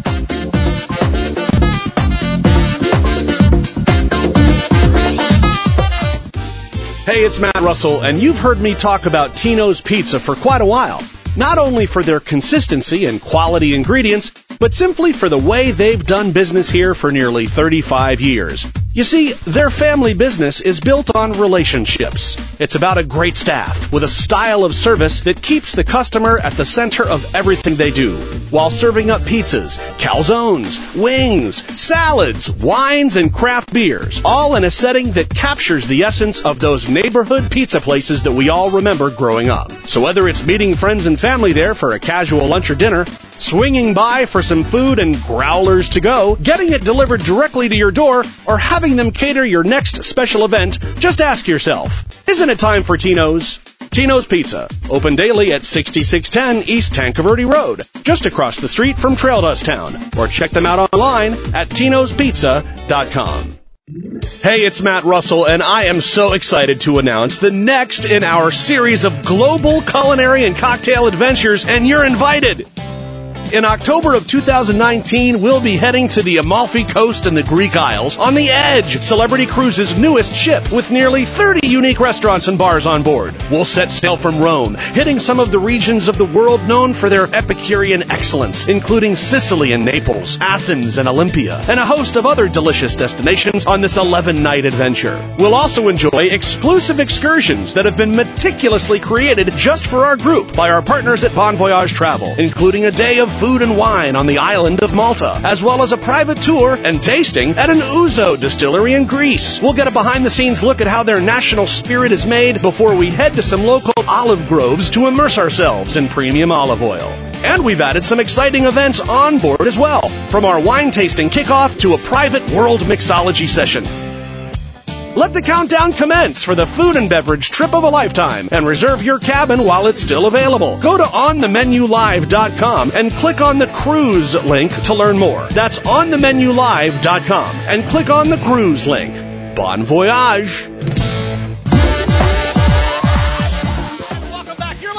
Hey, it's Matt Russell, and you've heard me talk about Tino's Pizza for quite a while. Not only for their consistency and quality ingredients, but simply for the way they've done business here for nearly thirty-five years. You see, their family business is built on relationships. It's about a great staff with a style of service that keeps the customer at the center of everything they do, while serving up pizzas, calzones, wings, salads, wines, and craft beers, all in a setting that captures the essence of those neighborhood pizza places that we all remember growing up. So whether it's meeting friends and family there for a casual lunch or dinner, swinging by for some food and growlers to go, getting it delivered directly to your door, or having them cater your next special event, just ask yourself, isn't it time for Tino's? Tino's Pizza, open daily at sixty-six ten East Tankerverde Road, just across the street from Trail Dust Town, or check them out online at tinos pizza dot com. Hey, it's Matt Russell, and I am so excited to announce the next in our series of global culinary and cocktail adventures, and you're invited. In October of two thousand nineteen, we'll be heading to the Amalfi Coast and the Greek Isles on the Edge, Celebrity Cruises' newest ship, with nearly thirty unique restaurants and bars on board. We'll set sail from Rome, hitting some of the regions of the world known for their Epicurean excellence, including Sicily and Naples, Athens and Olympia, and a host of other delicious destinations on this eleven-night adventure. We'll also enjoy exclusive excursions that have been meticulously created just for our group by our partners at Bon Voyage Travel, including a day of food and wine on the island of Malta, as well as a private tour and tasting at an ouzo distillery in Greece. We'll get a behind-the-scenes look at how their national spirit is made before we head to some local olive groves to immerse ourselves in premium olive oil. And we've added some exciting events on board as well, from our wine tasting kickoff to a private world mixology session. Let the countdown commence for the food and beverage trip of a lifetime, and reserve your cabin while it's still available. Go to on the menu live dot com and click on the cruise link to learn more. That's on the menu live dot com and click on the cruise link. Bon voyage! Welcome back. You're listening to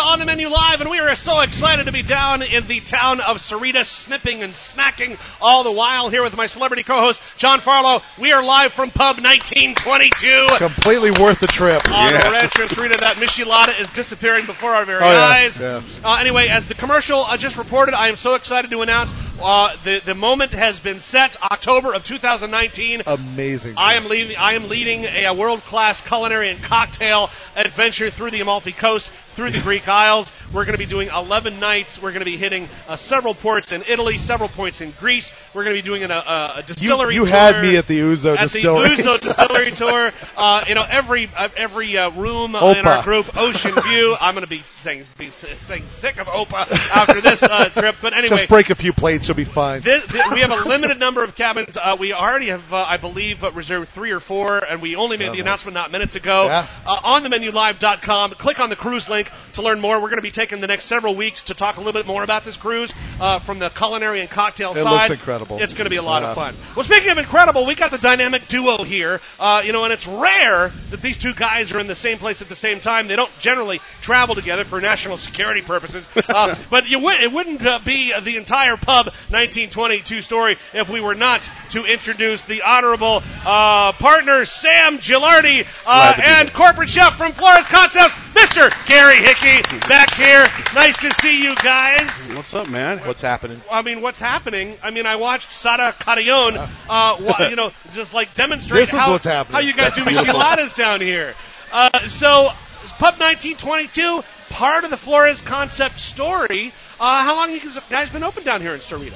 On the Menu Live, and we are so excited to be down in the town of Sarita, snipping and smacking all the while here with my celebrity co-host, John Farlow. We are live from Pub nineteen twenty-two. Completely worth the trip. On yeah. the Rancho Sarita, that Michelada is disappearing before our very oh, yeah. eyes. Yeah. Uh, anyway, as the commercial uh, just reported, I am so excited to announce uh, the, the moment has been set, October of two thousand nineteen. Amazing. I am leading, I am leading a, a world-class culinary and cocktail adventure through the Amalfi Coast, through the Greek Isles. We're going to be doing eleven nights. We're going to be hitting uh, several ports in Italy, several points in Greece. We're going to be doing an, a, a distillery you, you tour. You had me at the Ouzo at distillery. At the Ouzo distillery tour. Uh, you know, every uh, every uh, room uh, in our group, Ocean View. I'm going to be saying, be saying sick of Opa after this uh, trip. But anyway. Just break a few plates. You'll be fine. This, this, we have a limited number of cabins. Uh, we already have, uh, I believe, uh, reserved three or four, and we only made oh, the announcement not minutes ago. Yeah. Uh, on the menu live dot com. Click on the cruise link to learn more. We're going to be taking the next several weeks to talk a little bit more about this cruise uh, from the culinary and cocktail it side. It looks incredible. It's going to be a lot yeah. of fun. Well, speaking of incredible, we got the dynamic duo here. Uh, you know, and it's rare that these two guys are in the same place at the same time. They don't generally travel together for national security purposes. Uh, but you w- it wouldn't uh, be the entire Pub nineteen twenty-two story if we were not to introduce the honorable uh, partner, Sam Gilardi, uh, and corporate chef from Flores Concepts, Mister Gary Hickey, back here. Nice to see you guys. What's up, man? What's happening? I mean, what's happening? I mean, I watched Sara Carrion, uh, you know, just like demonstrate this is how, what's happening. how you guys That's do beautiful. micheladas down here. Uh, so, Pub nineteen twenty-two, part of the Flores Concept story. Uh, how long have you guys been open down here in Sarita?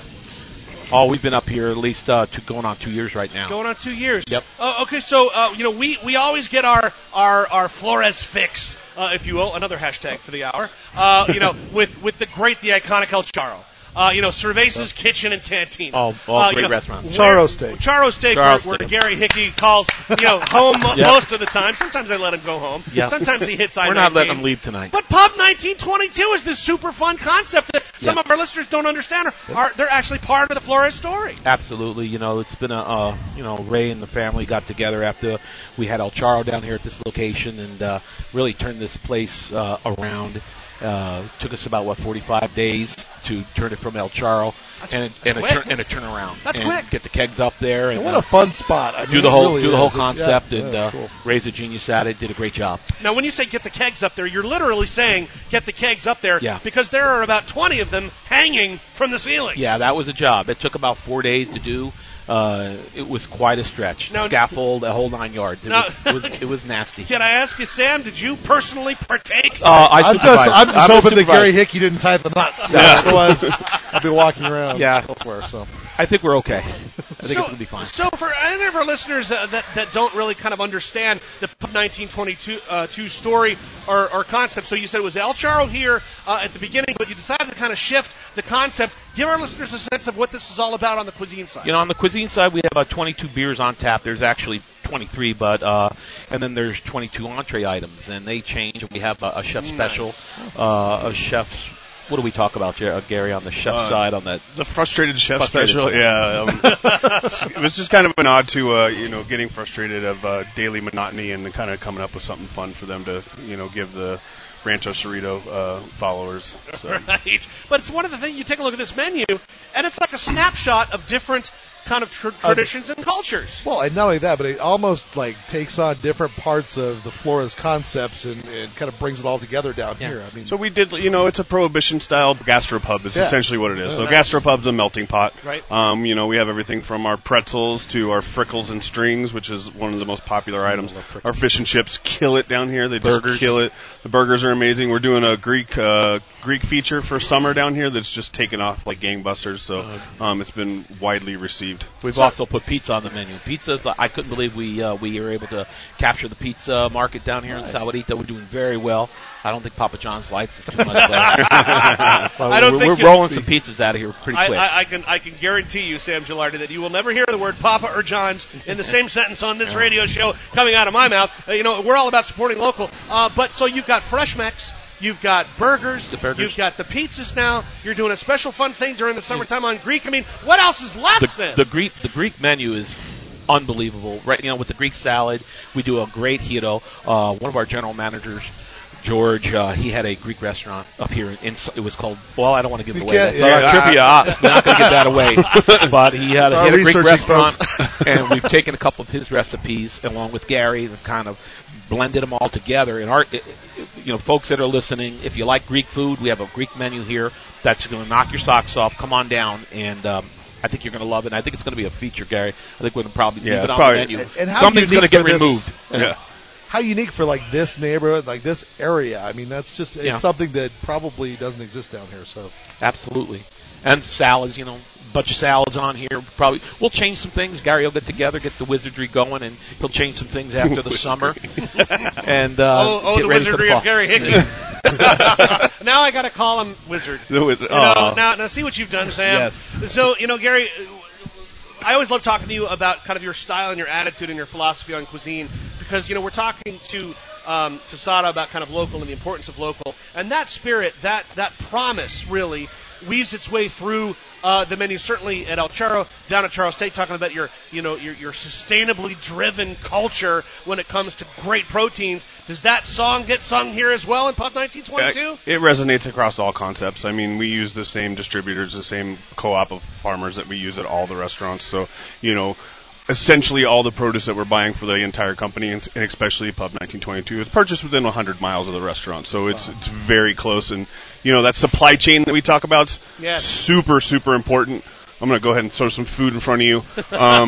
Oh, we've been up here at least uh, two, going on two years right now. Going on two years. Yep. Uh, okay, so uh, you know we, we always get our our, our Flores fix, uh, if you will, another hashtag for the hour. Uh, you know, with with the great, the iconic El Charro. Uh, you know, Cerveza's oh. Kitchen and Cantina. All, all uh, great you know, restaurants. Charro Steak. Charro Steak, Charro where, Steak. where Gary Hickey calls, you know, home yep. most of the time. Sometimes I let him go home. Yep. Sometimes he hits I nineteen. We're not letting him leave tonight. But Pub nineteen twenty-two is this super fun concept that some yep. of our listeners don't understand. Are, are they're actually part of the Flores story. Absolutely. You know, it's been a, uh, you know, Ray and the family got together after we had El Charro down here at this location and uh, really turned this place uh, around. Uh, took us about, what, forty-five days to turn it from El Charro that's, and, that's and, a turn, and a turnaround. That's and quick. Get the kegs up there. And, and what uh, a fun spot. I mean, do the whole really do the whole is. concept yeah, and yeah, uh, cool. Ray's a genius at it. Did a great job. Now, when you say get the kegs up there, you're literally saying get the kegs up there yeah. because there are about twenty of them hanging from the ceiling. Yeah, that was a job. It took about four days to do. Uh, it was quite a stretch. Now, Scaffold, a whole nine yards. It, now, was, it, was, it was nasty. Can I ask you, Sam, did you personally partake? Uh, I I'm just, I'm just I'm hoping that Gary Hickey didn't tie the nuts. Yeah. Otherwise, I'll be walking around yeah. elsewhere. So I think we're okay. I think so, it's going to be fine. So for any of our listeners uh, that, that don't really kind of understand the Pub nineteen twenty-two uh, two story or, or concept, so you said it was El Charro here uh, at the beginning, but you decided to kind of shift the concept. Give our listeners a sense of what this is all about on the cuisine side. You know, on the cuisine side, we have about twenty-two beers on tap. There's actually twenty-three, but uh, and then there's twenty-two entree items, and they change. We have a, a chef nice. special, uh, a chef's. What do we talk about, uh, Gary, on the chef uh, side on that? The frustrated chef frustrated special, chef. yeah. Um, it was just kind of a nod to uh, you know getting frustrated of uh, daily monotony and kind of coming up with something fun for them to you know give the Rancho Cerrito uh, followers. So. Right, but it's one of the things. You take a look at this menu, and it's like a snapshot of different kind of tr- traditions um, and cultures. Well, and not only that, but it almost like takes on different parts of the Flores concepts and, and kind of brings it all together down yeah. here. I mean, so we did, you know, it's a prohibition style gastropub is yeah. essentially what it is. Yeah. So gastropub's a melting pot. Right. Um, you know, we have everything from our pretzels to our frickles and strings, which is one of the most popular items. Our fish and chips kill it down here. They just burgers. kill it. The burgers are amazing. We're doing a Greek uh, Greek feature for summer down here that's just taken off like gangbusters. So um, it's been widely received. We've so, also put pizza on the menu. Pizza's, I couldn't believe we uh, we were able to capture the pizza market down here nice. in Sahuarita. We're doing very well. I don't think Papa John's likes us too much. I don't we're, think we're rolling some pizzas out of here pretty I, quick. I, I can I can guarantee you, Sam Gilardi, that you will never hear the word Papa or John's in the same sentence on this radio show coming out of my mouth. Uh, you know, we're all about supporting local. Uh, but so you've got Fresh Mex. You've got burgers, the burgers. You've got the pizzas now. You're doing a special fun thing during the summertime on Greek. I mean, what else is left the, then? The Greek, the Greek menu is unbelievable. Right, you know, with the Greek salad, we do a great hito. Uh, one of our general managers George, uh, he had a Greek restaurant up here. In, in it was called. Well, I don't want to give it You away. can't- That's yeah, our trivia. Uh, We're not going to give that away. But he had, a, he had a Greek researching restaurant, folks. and we've taken a couple of his recipes along with Gary and kind of blended them all together. And our, you know, folks that are listening, if you like Greek food, we have a Greek menu here that's going to knock your socks off. Come on down, and um, I think you're going to love it. And I think it's going to be a feature, Gary. I think we're going to probably Yeah, leave it it's on probably- the menu. And- and how Something's going to unique get for this- removed. Yeah. How unique for like this neighborhood, like this area. I mean, that's just it's Yeah. something that probably doesn't exist down here. So Absolutely. And salads, you know, bunch of salads on here. Probably we'll change some things. Gary will get together, get the wizardry going, and he'll change some things after the summer. And uh, oh, oh get the ready for wizardry the of fall. Gary Hickey. Now I got to call him Wizard. The wizard. You know, Aw. now, now see what you've done, Sam. Yes. So, you know, Gary, I always love talking to you about kind of your style and your attitude and your philosophy on cuisine because, you know, we're talking to um, to Sada about kind of local and the importance of local. And that spirit, that that promise really weaves its way through uh, the menu, certainly at El Charro, down at Charles State, talking about your, you know, your, your sustainably driven culture when it comes to great proteins. Does that song get sung here as well in Pub nineteen twenty-two? It resonates across all concepts. I mean, we use the same distributors, the same co-op of farmers that we use at all the restaurants. So, you know, essentially all the produce that we're buying for the entire company, and especially Pub nineteen twenty-two, is purchased within one hundred miles of the restaurant. So it's it's very close. And, you know, that supply chain that we talk about is Yes. super, super important. I'm going to go ahead and throw some food in front of you. Um,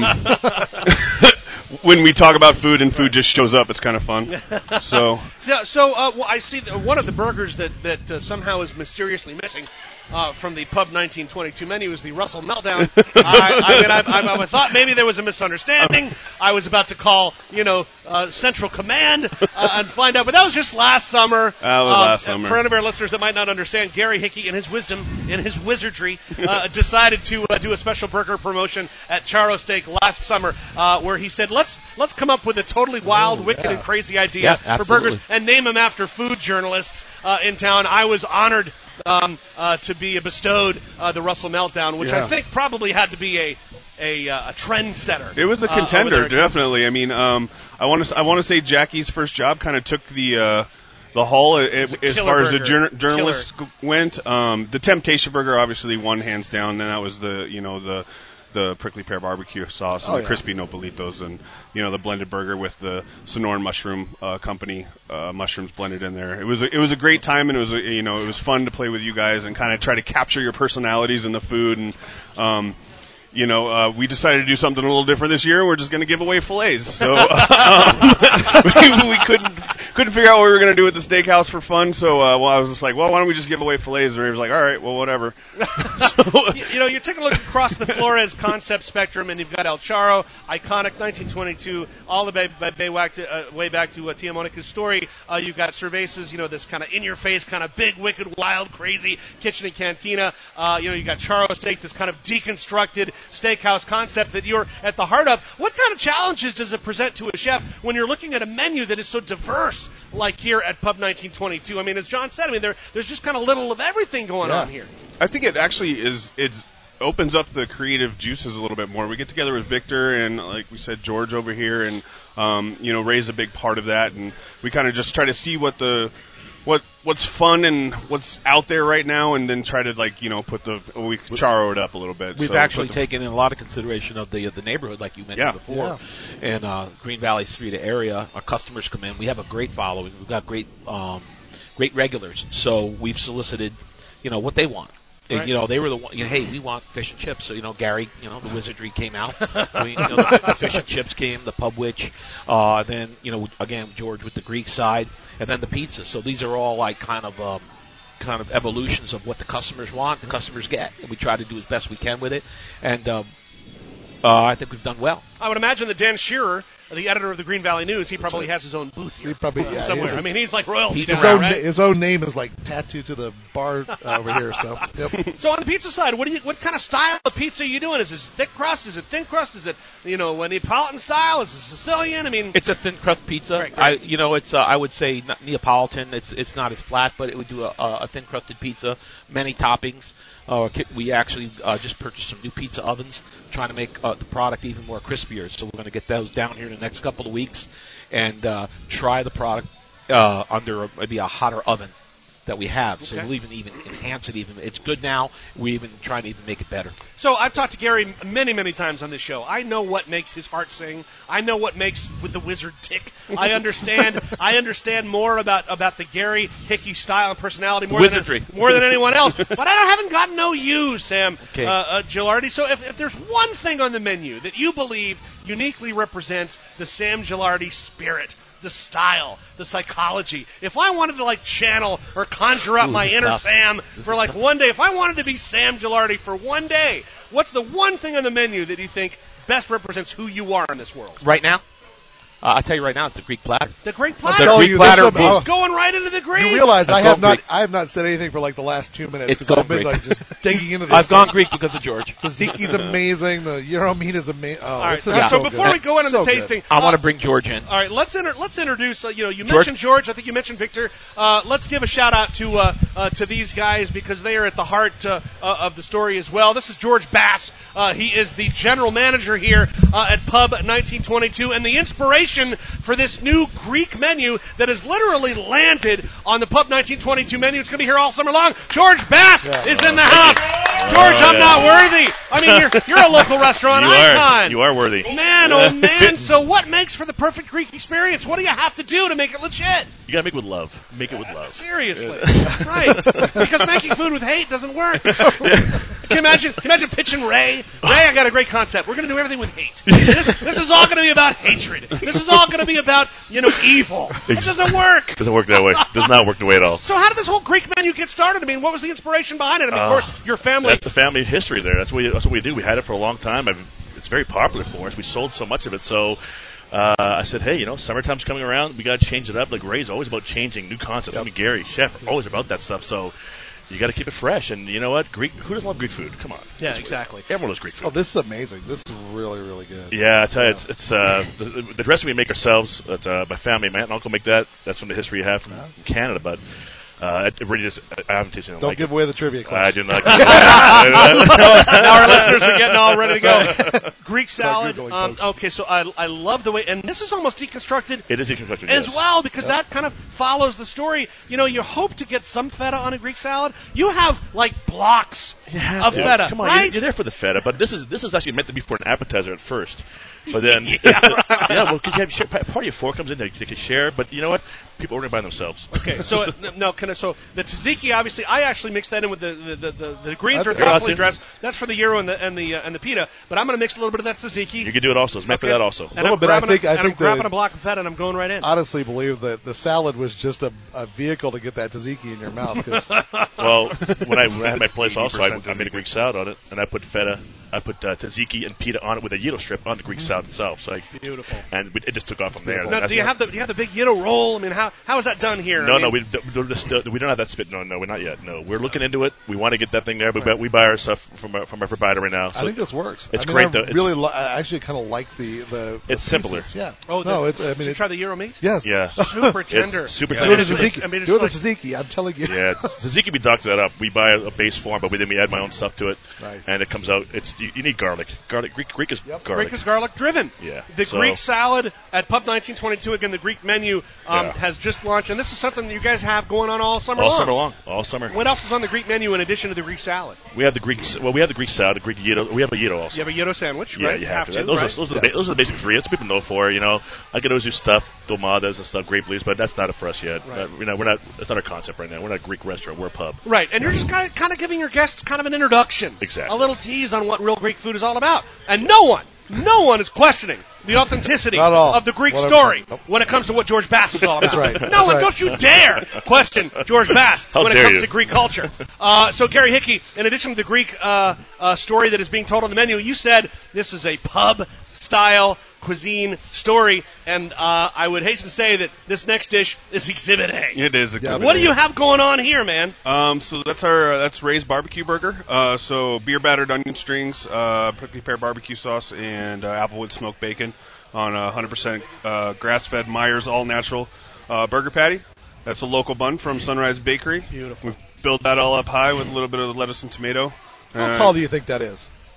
when we talk about food and food just shows up, it's kind of fun. So So, so uh, well, I see that one of the burgers that that uh, somehow is mysteriously missing uh, from the Pub nineteen twenty-two menu is the Russell Meltdown. I, I mean, I, I, I thought maybe there was a misunderstanding. I was about to call, you know, uh, Central Command uh, and find out, but that was just last summer. That was Um, last summer. For any of our listeners that might not understand, Gary Hickey, in his wisdom, in his wizardry, uh, decided to uh, do a special burger promotion at Charro Steak last summer, uh, where he said, "Let's let's come up with a totally wild, wicked, yeah. and crazy idea Yeah, for absolutely. burgers and name them after food journalists uh, in town." I was honored um, uh, to be bestowed uh, the Russell Meltdown, which I Yeah. think probably had to be a a, uh, a trendsetter. it was a uh, over contender, there. definitely. I mean, um, I want to I want to say Jackie's first job kind of took the uh, the haul a- as, a as killer far as the burger. jour- journalists g- went. Um, the Temptation Burger obviously won hands down. Then that was the you know the the prickly pear barbecue sauce and Oh, the yeah. crispy nopalitos and you know the blended burger with the Sonoran Mushroom uh, Company uh, mushrooms blended in there. It was a, it was a great time, and it was a, you know it was fun to play with you guys and kind of try to capture your personalities in the food. And um, you know uh, we decided to do something a little different this year. We're just going to give away fillets. So um, we, we couldn't couldn't figure out what we were going to do at the steakhouse for fun. So uh, well, I was just like, well, why don't we just give away fillets? And Ray was like, all right, well, whatever. you, you know, you're taking a look across the Flores concept spectrum, and you've got El Charro, iconic nineteen twenty-two, all the way, way back to, uh, way back to uh, Tia Monica's story. Uh, you've got Cervezas, you know, this kind of in-your-face, kind of big, wicked, wild, crazy kitchen and cantina. Uh, you know, you've got Charro Steak, this kind of deconstructed steakhouse concept that you're at the heart of. What kind of challenges does it present to a chef when you're looking at a menu that is so diverse, like here at Pub nineteen twenty-two? I mean, as John said, I mean, there, there's just kind of little of everything going Yeah. on here. I think it actually is. It opens up the creative juices a little bit more. We get together with Victor and, like we said, George over here, and um, you know, Ray's a big part of that. And we kind of just try to see what the what what's fun and what's out there right now, and then try to like you know put the we charro it up a little bit. We've So actually put the- taken in a lot of consideration of the of the neighborhood, like you mentioned Yeah. before, and uh, Green Valley Street area. Our customers come in. We have a great following. We've got great um, great regulars. So we've solicited, you know, what they want. And, Right. you know, they were the one. You know, hey, we want fish and chips. So you know, Gary, you know, the wizardry came out. we, you know, the, the fish and chips came. The pub witch. Uh, then you know, again, George with the Greek side, and then the pizza. So these are all like kind of. Um, kind of evolutions of what the customers want, the customers get, and we try to do as best we can with it, and um, uh, I think we've done well. I would imagine that Dan Shearer, the editor of the Green Valley News, he probably has his own booth here He probably yeah, somewhere. he- I mean, he's like royalty his now, own right? his own name is like tattooed to the bar uh, over here. So yep. So on the pizza side, what do you, what kind of style of pizza are you doing? Is it thick crust? Is it thin crust? Is it, you know, a Neapolitan style? Is it Sicilian? I mean, It's a thin crust pizza. Right, right. I, you know, it's uh, I would say not Neapolitan. It's it's not as flat, but it would do a, a thin crusted pizza, many toppings. Uh, ki- we actually uh, just purchased some new pizza ovens, trying to make uh, the product even more crispier. So we're going to get those down here in the next couple of weeks and uh, try the product uh, under a, maybe a hotter oven that we have. So Okay. we'll even even enhance it. Even it's good now. We're even trying to even make it better. So I've talked to Gary many, many times on this show. I know what makes his heart sing. I know what makes with the wizard tick. I understand. I understand more about, about the Gary Hickey style and personality more Wizardry. than more than anyone else. But I haven't gotten to know you, Sam Okay. uh, uh, Gilardi. So if, if there's one thing on the menu that you believe uniquely represents the Sam Gilardi spirit, the style, the psychology. If I wanted to like channel or conjure up Ooh, my this is inner tough. Sam This for is like tough. one day, if I wanted to be Sam Gilardi for one day, what's the one thing on the menu that you think best represents who you are in this world? Right now, uh, I'll tell you right now, it's the Greek platter. The Greek I'll platter. tell Greek you, platter this is will- a- He's going right into the Greek. You realize I I've have gone not Greek. I have not said anything for like the last two minutes It's because I've gone been Greek. like just digging into this. I've gone thing. Greek because of George. Tzatziki's amazing. The Euro meat is amazing. Oh, All right. this is So, so before good. we go into So the good. tasting, I uh, want to bring George in. All right, let's inter- let's introduce. Uh, you know, you George? mentioned George. I think you mentioned Victor. Uh, let's give a shout out to uh, uh, to these guys because they are at the heart uh, uh, of the story as well. This is George Bass. Uh, he is the general manager here uh, at Pub nineteen twenty-two, and the inspiration for this new Greek menu that has literally landed on the Pub nineteen twenty-two menu. It's going to be here all summer long. George Bass Yeah. is in the house. George, I'm not worthy. I mean, you're you're a local restaurant You icon. are. You are worthy. Man, oh man! So what makes for the perfect Greek experience? What do you have to do to make it legit? You gotta make it with love. Make it with love. Seriously, right? Because making food with hate doesn't work. Can you imagine? Can you imagine pitching Ray? Ray, I got a great concept. We're going to do everything with hate. This, this is all going to be about hatred. This is all going to be about you know evil. It doesn't work. Doesn't work that way. Does not work the way at all. So how did this whole Greek menu get started? I mean, what was the inspiration behind it? I mean, of Uh, course, your family. That's the family history there. That's what we, that's what we do. We had it for a long time. I've, it's very popular for us. We sold so much of it. So uh, I said, hey, you know, summertime's coming around. We got to change it up. Like Ray's always about changing new concepts. I mean, Gary, chef, always about that stuff. So you got to keep it fresh. And you know what? Greek. Who doesn't love Greek food? Come on. Yeah, It's- exactly. Everyone loves Greek food. Oh, this is amazing. This is really, really good. Yeah, I tell you, it's, it's uh, the, the dressing we make ourselves. That's uh, my family, my aunt and uncle make that. That's from the history you have from Canada, but uh, it really just I haven't tasted anything Don't like give it. away the trivia I question. do not. Now our listeners are getting all ready to go. Greek salad. Googling, Um, folks. okay, so I, I love the way, and this is almost deconstructed It is deconstructed as yes. well because that kind of follows the story. You know, you hope to get some feta on a Greek salad. You have like blocks You have of to. feta, Come on, right? you're, you're there for the feta, but this is this is actually meant to be for an appetizer at first. But then, Yeah, yeah, right. well, because you have share, part of your four comes in, they, they can share. But you know what? People order it by themselves. Okay, so uh, no, can I, so the tzatziki obviously I actually mixed that in with the the, the, the, the greens are You're allowed thoughtfully to. dressed. That's for the gyro and the and the uh, and the pita. But I'm going to mix a little bit of that tzatziki. You can do it also. It's meant for Okay. that also. And little I'm bit, I grabbing think- a, I and I'm think the- grabbing a block of feta and I'm going right in. Honestly, believe that the salad was just a, a vehicle to get that tzatziki in your mouth. 'cause Well, when I, when I had my place also, I, eighty percent I made a Greek salad on it, and I put feta, I put uh, tzatziki and pita on it with a gyro strip on the Greek salad itself. So I, Beautiful. and we, it just took off from there. beautiful. Now, That's do you what- have the do you have the big gyro roll? I mean, how how is that done here? No, I mean, no, we don't, we don't we don't have that spit. No, no, we're not yet. No, we're looking into it. We want to get that thing there, but we buy our stuff from our, from our provider right now. So I think this works. It's I mean, great I though. It's- really, li- I actually kind of like the the. the It's simpler. pieces. Yeah. Oh, no, the- it's. I Did mean, you it, try the gyro meat? yes. Yeah. Super tender. It's super Do tender. it It's to like- tzatziki. I mean, it's Do it like- to tzatziki. I'm telling you. Yeah, tzatziki we doctor that up. We buy a, a base form, but we, then we add my own stuff to it, Nice. and it comes out. It's you, you need garlic. Garlic. Greek, Greek is Yep. garlic. Greek is garlic driven. Yeah. The So- Greek salad at Pub nineteen twenty-two, again, the Greek menu um, Yeah. has just launched, and this is something that you guys have going on all summer all long. summer long. All summer. What else is on the Greek menu in addition to the Greek salad? We have the Greek. Well, we have the Greek salad, the Greek gyro. We have a gyro also. You have a gyro sandwich, Yeah, right? you have, to. to Those, right? are, those, are the ba- those are the basic three. That's what people know for. You know, I can always do stuff, tomadas and stuff, grape leaves, but that's not it for us yet. Right. Uh, you know, we're not. That's not our concept right now. We're not a Greek restaurant. We're a pub. Right, and you're just kind of, kind of giving your guests kind of an introduction. Exactly. A little tease on what real Greek food is all about. And no one, no one is questioning the authenticity Not at all. of the Greek one hundred story percent. Nope. when it comes to what George Bass is all about. That's right. No That's one, right. don't you dare question George Bass How when it dare comes you. to Greek culture. Uh, so, Gary Hickey, in addition to the Greek uh, uh, story that is being told on the menu, you said this is a pub-style cuisine story, and uh, I would hasten to say that this next dish is Exhibit A. It is. Exhibit What A. do you have going on here, man? Um, so that's our uh, that's Ray's barbecue burger. Uh, so beer battered onion strings, uh, prickly pear barbecue sauce, and uh, applewood smoked bacon on a one hundred percent uh, grass-fed Myers all natural uh, burger patty. That's a local bun from Sunrise Bakery. Beautiful. We've built that all up high with a little bit of lettuce and tomato. How Uh, tall do you think that is?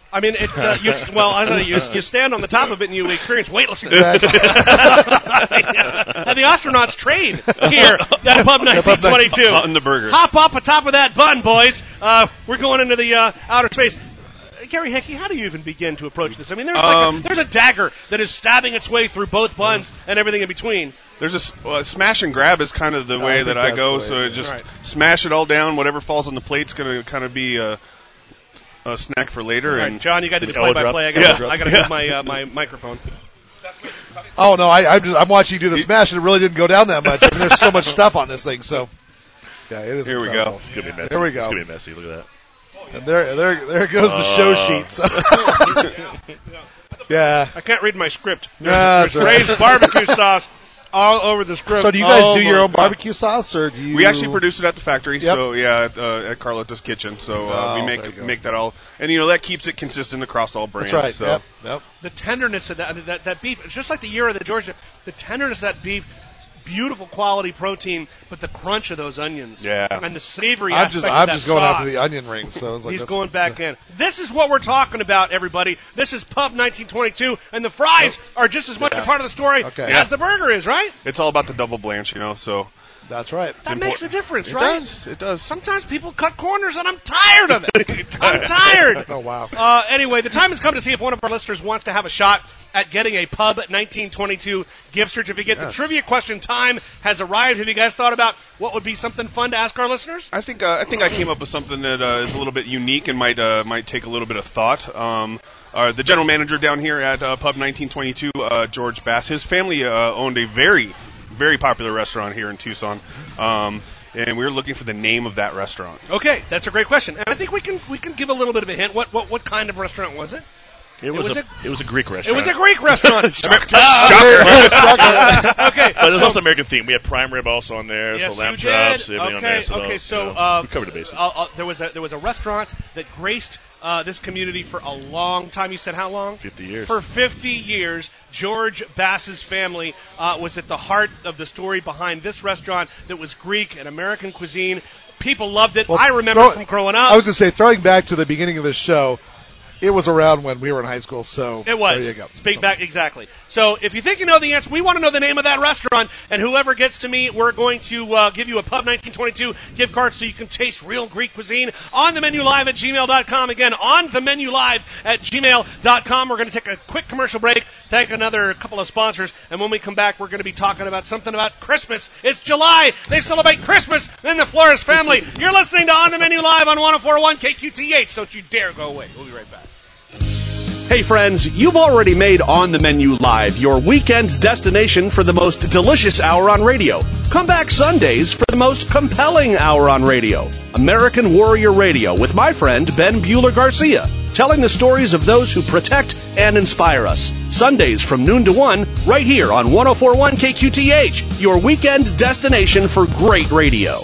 I mean, it, uh, you, well, I don't know, you, you stand on the top of it and you experience weightlessness. Exactly. And the astronauts train here at Pub nineteen twenty-two. On the burger. Hop up on top of that bun, boys. Uh, we're going into the uh, outer space. Uh, Gary Hickey, how do you even begin to approach this? I mean, there's like Um, a, there's a dagger that is stabbing its way through both buns and everything in between. There's a s- uh, smash and grab is kind of the I way think that I that's go. the way So it it is. just Right. smash it all down. Whatever falls on the plate's going to kind of be a, a snack for later. All right, and John, you got to do the elbow play-by-play. I drop. got Yeah. I got to get my uh, my microphone. Oh no, I, I'm, just, I'm watching you do the smash, and it really didn't go down that much. I mean, there's so much stuff on this thing, so yeah, it is. Here we incredible. go. It's gonna be messy. There we go. It's gonna be messy. Look at that. And there, there, there goes the show sheets. Yeah. I can't read my script. There's, Nah, there's that's all right. raised barbecue sauce all over the script. So do you guys Oh, do your my own God. barbecue sauce, or do you? We actually produce it at the factory, Yep. so yeah, at, uh, at Carlotta's Kitchen. So uh, Oh, we there you make go. make that all, and you know that keeps it consistent across all brands. That's right. So. Yep. Yep. The tenderness of that, that that beef, it's just like the year of the Georgia, the tenderness of that beef, beautiful quality protein, but the crunch of those onions. Yeah. And the savory I'm aspect just, of I'm that just going sauce. after the onion rings. So it's like He's that's- going back in. This is what we're talking about, everybody. This is Pub nineteen twenty-two, and the fries are just as much Yeah. a part of the story Okay. as Yeah. the burger is, right? It's all about the double blanch, you know. So That's right. That makes a difference, it right? does. It does. Sometimes people cut corners, and I'm tired of it. I'm tired. Oh wow. Uh, anyway, the time has come to see if one of our listeners wants to have a shot at getting a Pub nineteen twenty-two gift certificate. The Yes. trivia question time has arrived. Have you guys thought about what would be something fun to ask our listeners? I think uh, I think I came up with something that uh, is a little bit unique and might uh, might take a little bit of thought. Um, uh, the general manager down here at uh, Pub nineteen twenty-two, uh, George Bass, his family uh, owned a very very popular restaurant here in Tucson, um, and we were looking for the name of that restaurant. Okay, that's a great question, and I think we can we can give a little bit of a hint. What what what kind of restaurant was it? It was, was a a- it was a Greek It restaurant. was a Greek restaurant. Shocker. Okay, But it was so- also American theme. We had prime rib also on there, Yes, so lamb you chops, did. everything Okay, on there. So, okay. So you know, uh, we covered the bases. Uh, uh, there was a there was a restaurant that graced uh, this community for a long time. You said how long? Fifty years. For fifty years, George Bass's family uh, was at the heart of the story behind this restaurant that was Greek and American cuisine. People loved it. Well, I remember throw- from growing up. I was going to say, throwing back to the beginning of this show, it was around when we were in high school, so It was. there you go. Speak back, exactly. So if you think you know the answer, we want to know the name of that restaurant, and whoever gets to me, we're going to uh, give you a Pub nineteen twenty-two gift card so you can taste real Greek cuisine on the menu live at gmail dot com. Again, on the menu live at gmail dot com. We're going to take a quick commercial break, thank another couple of sponsors, and when we come back, we're going to be talking about something about Christmas. It's July. They celebrate Christmas in the Flores family. You're listening to On the Menu Live on one oh four point one K Q T H. Don't you dare go away. We'll be right back. Hey friends, you've already made On the Menu Live your weekend destination for the most delicious hour on radio. Come back Sundays for the most compelling hour on radio. American Warrior Radio with my friend Ben Bueller Garcia, telling the stories of those who protect and inspire us. Sundays from noon to one, right here on one oh four point one K Q T H, your weekend destination for great radio.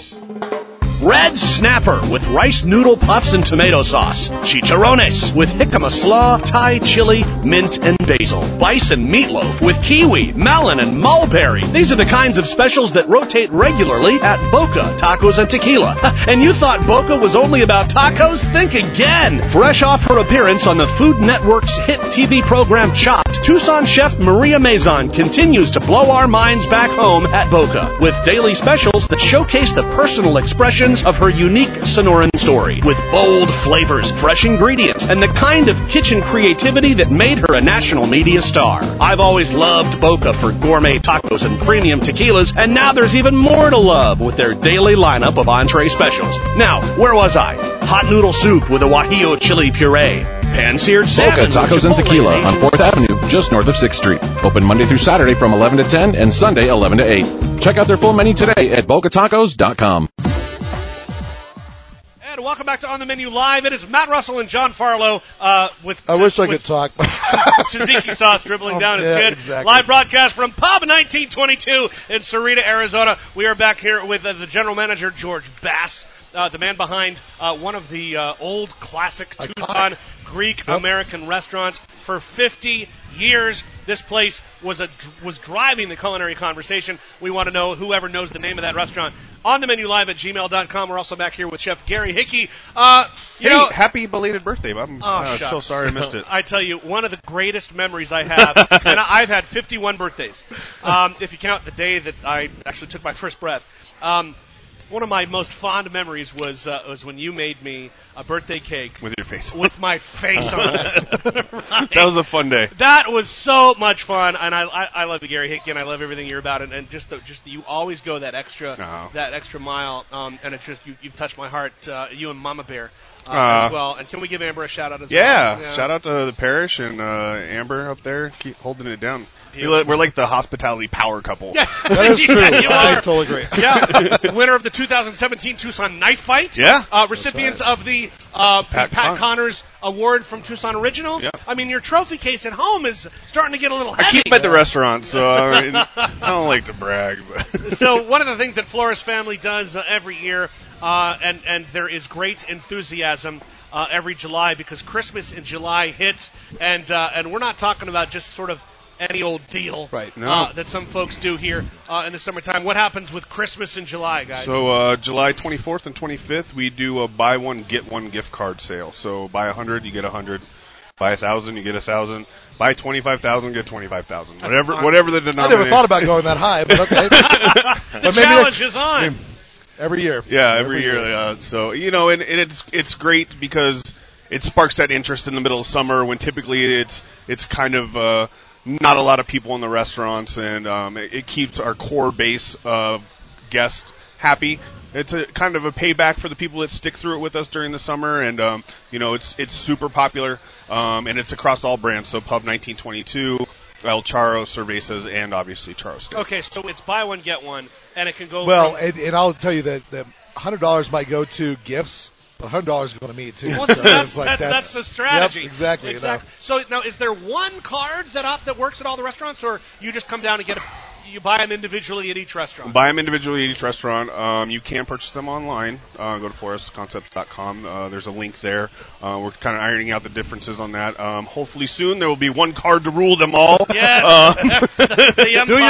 Red Snapper with rice noodle puffs and tomato sauce. Chicharrones with jicama slaw, Thai chili, mint, and basil. Bison meatloaf with kiwi, melon, and mulberry. These are the kinds of specials that rotate regularly at Boca Tacos and Tequila. And you thought Boca was only about tacos? Think again. Fresh off her appearance on the Food Network's hit T V program Chopped, Tucson chef Maria Mazon continues to blow our minds back home at Boca with daily specials that showcase the personal expression of her unique Sonoran story, with bold flavors, fresh ingredients, and the kind of kitchen creativity that made her a national media star. I've always loved Boca for gourmet tacos and premium tequilas, and now there's even more to love with their daily lineup of entree specials. Now, where was I? Hot noodle soup with a guajillo chili puree. Pan-seared salmon Boca Tacos with and chipotle Tequila and on Asian fourth Avenue, just north of sixth Street. Open Monday through Saturday from eleven to ten and Sunday eleven to eight. Check out their full menu today at boca tacos dot com. And welcome back to On the Menu Live. It is Matt Russell and John Farlow uh, with I wish I with could talk. tzatziki sauce dribbling Oh, down his yeah, kid. exactly. Live broadcast from Pub nineteen twenty-two in Sarita, Arizona. We are back here with uh, the general manager, George Bass, uh, the man behind uh, one of the uh, old classic Tucson Greek-American restaurants for fifty years. This place was a was driving the culinary conversation. We want to know whoever knows the name of that restaurant. On the menu live at gmail dot com. We're also back here with Chef Gary Hickey. Uh, you hey, know, happy belated birthday, Bob. I'm oh, uh, so sorry I missed it. I tell you, one of the greatest memories I have, and I've had fifty-one birthdays, um, if you count the day that I actually took my first breath. Um, One of my most fond memories was uh, was when you made me a birthday cake with your face, with my face on it. Right. That was a fun day. That was so much fun, and I I, I love you, Gary Hickey, and I love everything you're about, and, and just the, just the, you always go that extra oh. that extra mile, um, and it's just you you've touched my heart, uh, you and Mama Bear. Uh, uh, as well, and can we give Amber a shout out as yeah, well? Yeah, shout out to the parish and uh, Amber up there, keep holding it down. We're like the hospitality power couple. Yeah, that is true. Yeah, you I are. totally agree. Yeah, winner of the two thousand seventeen Tucson Knife Fight. Yeah, uh, recipients right. of the uh, Pat, Pat Con- Connors Award from Tucson Originals. Yeah. I mean, your trophy case at home is starting to get a little I heavy. keep at the restaurant, so I, mean, I don't like to brag. But. So one of the things that Flores family does uh, every year, uh, and and there is great enthusiasm. Uh, every July, because Christmas in July hits, and uh, and we're not talking about just sort of any old deal right, no. uh, that some folks do here uh, in the summertime. What happens with Christmas in July, guys? So uh, July twenty-fourth and twenty-fifth, we do a buy one, get one gift card sale. So buy one hundred, you get one hundred. Buy one thousand, you get one thousand. Buy twenty-five thousand, get twenty-five thousand. Whatever, whatever the denominator. I never thought about going that high, but okay. the but challenge is on. I mean, every year. Yeah, every, every year. year. Uh, so, you know, and, and it's it's great because it sparks that interest in the middle of summer when typically it's it's kind of uh, not a lot of people in the restaurants, and um, it, it keeps our core base of guests happy. It's a kind of a payback for the people that stick through it with us during the summer, and um, you know it's it's super popular, um, and it's across all brands. So Pub nineteen twenty-two, El Charro, Cervezas, and obviously Charro Steak. Okay, so it's buy one get one, and it can go. Well, from, and, and I'll tell you that the one hundred dollars might go to gifts. But one hundred dollars is going to me, too. Well, so that's, like that, that's, that's the strategy. Yep, exactly. Exactly. So now, is there one card that op, that works at all the restaurants, or you just come down and get a, you buy them individually at each restaurant? Buy them individually at each restaurant. Um, you can purchase them online. Uh, go to flores concepts dot com. Uh, there's a link there. Uh, we're kind of ironing out the differences on that. Um, hopefully soon there will be one card to rule them all. Yes. Um, the, the do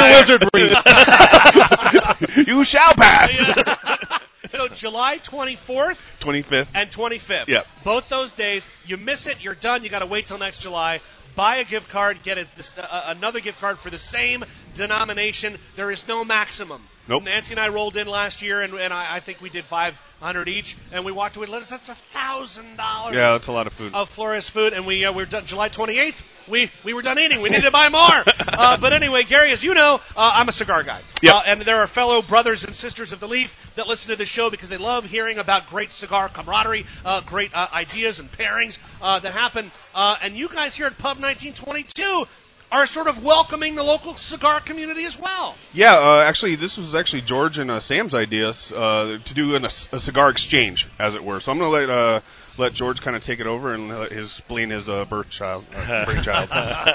your wizardry. You shall pass. Yeah. So July twenty-fourth, twenty-fifth, and twenty-fifth. Yep. Both those days. You miss it, you're done. You got to wait till next July. Buy a gift card, get a, this, uh, another gift card for the same denomination. There is no maximum. Nope. Nancy and I rolled in last year, and, and I, I think we did five hundred each, and we walked away. That's a thousand dollars. Yeah, that's a lot of food. Of Flores food, and we uh, we're done July twenty-eighth. We we were done eating. We needed to buy more. uh, but anyway, Gary, as you know, uh, I'm a cigar guy. Yep. Uh, and there are fellow brothers and sisters of the Leaf that listen to this show because they love hearing about great cigar camaraderie, uh, great uh, ideas and pairings uh, that happen. Uh, and you guys here at Pub nineteen twenty-two are sort of welcoming the local cigar community as well. Yeah, uh, actually, this was actually George and uh, Sam's idea uh, to do an, a, a cigar exchange, as it were. So I'm going to let uh, let George kind of take it over and let his explain his uh, birth child, uh, brainchild.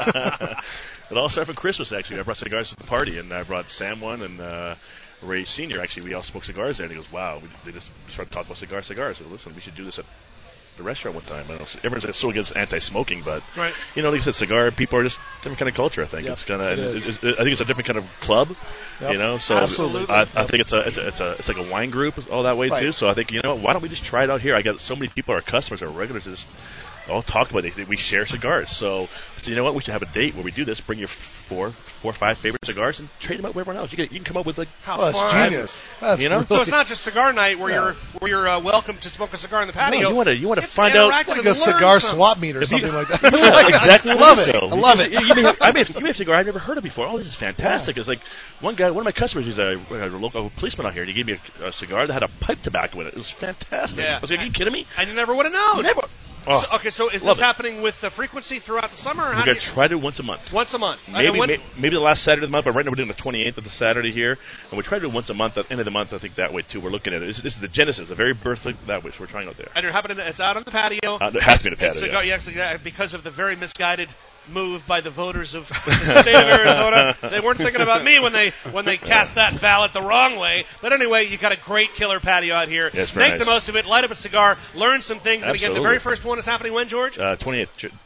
It all started from Christmas, actually. I brought cigars to the party, and I brought Sam one, and uh, Ray Senior Actually, we all smoked cigars there, and he goes, wow, we, they just started talking about cigar cigars. So listen, we should do this at the restaurant one time. I don't know, everyone's so against anti-smoking, but right. you know, like I said, cigar people are just different kind of culture. I think Yep, it's kind of. it It, is. it, it, I think it's a different kind of club. Yep. You know, so Absolutely. I, I think it's a, it's a it's a it's like a wine group all that way Right. too. So I think, you know, why don't we just try it out here? I got so many people, our customers, our regulars, just all talk about it. They, we share cigars, so, so you know what? We should have a date where we do this. Bring your four, four or five favorite cigars and trade them out with everyone else. You can, you can come up with like How Oh, that's fun. genius. That's You know? really- So it's not just cigar night where Yeah. you're where you're uh, welcome to smoke a cigar in the No, patio. you want to you want to It's find out. interactive It's like and a learn cigar something. swap meet or If you- something like that. Yeah, exactly. I love it. So. I love it. You, you, may, I may have, you may have a cigar I've never heard of before. Oh, this is fantastic. It's like one guy, one of my customers, he's a, a local policeman out here, and he gave me a, a cigar that had a pipe tobacco in it. It was fantastic. Yeah. I was like, are you kidding me? And you never would have known. You never. Oh, So- okay, so is love this it. happening with the frequency throughout the summer? Or We're how do going you, to try to do it once a month. once a month. And Maybe, when- may, maybe the last Saturday of the month, but right now we're doing the twenty-eighth of the Saturday here, and we try to do it once a month at the end of the month. I think that way too. We're looking at it. This, this is the genesis, the very birth of that which we're trying out there. And you're happening. It's out on the patio. Uh, it has to be the It's patio, cigar- yeah. yes, yeah, because of the very misguided move by the voters of the state of Arizona. They weren't thinking about me when they when they cast that ballot the wrong way. But anyway, you got a great killer patio out here. Yeah, it's very Make the nice. most of it. Light up a cigar. Learn some things. And again, the Absolutely. very first one is happening when, George? Uh, twenty-eighth, Ju-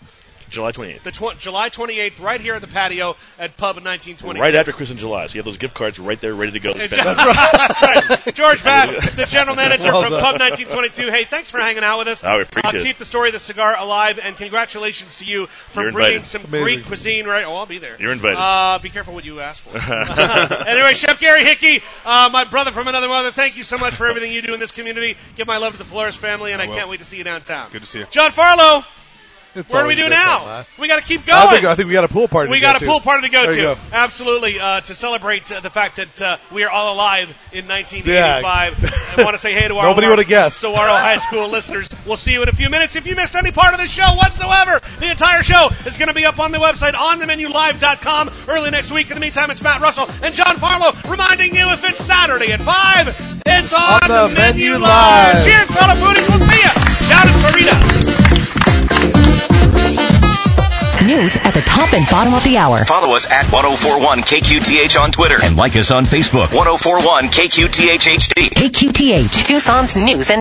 July twenty-eighth. The tw- July twenty-eighth, right here at the patio at Pub nineteen twenty. Right after Chris in July. So you have those gift cards right there ready to go. To spend. That's right. George Bass, the general manager Well from done. Pub nineteen twenty-two. Hey, thanks for hanging out with us. Oh, we appreciate uh, it. Keep the story of the cigar alive, and congratulations to you for You're bringing invited. some It's amazing. Greek cuisine. Right? Oh, I'll be there. You're invited. Uh, be careful what you ask for. Anyway, Chef Gary Hickey, uh, my brother from another mother, thank you so much for everything you do in this community. Give my love to the Flores family, and I, I will. can't wait to see you downtown. Good to see you. John Farlow, It's where do we always do a good now? time, huh? We got to keep going. I think, I think we got a pool party We to got go a to. pool party to go There to. you go. Absolutely. Uh, to celebrate uh, the fact that uh, we are all alive in nineteen eighty-five. Yeah. I want to say hey to our Nobody would've guessed. Saguaro High School listeners. We'll see you in a few minutes. If you missed any part of the show whatsoever, the entire show is going to be up on the website, on the menu live dot com, early next week. In the meantime, it's Matt Russell and John Farlow reminding you if it's Saturday at five, it's on, On the, the menu, Menu live. Live. Cheers, fellow foodies. We'll see you down in Florida. News at the top and bottom of the hour. Follow us at ten forty-one K Q T H on Twitter and like us on Facebook. ten forty-one K Q T H H D. K Q T H, Tucson's news and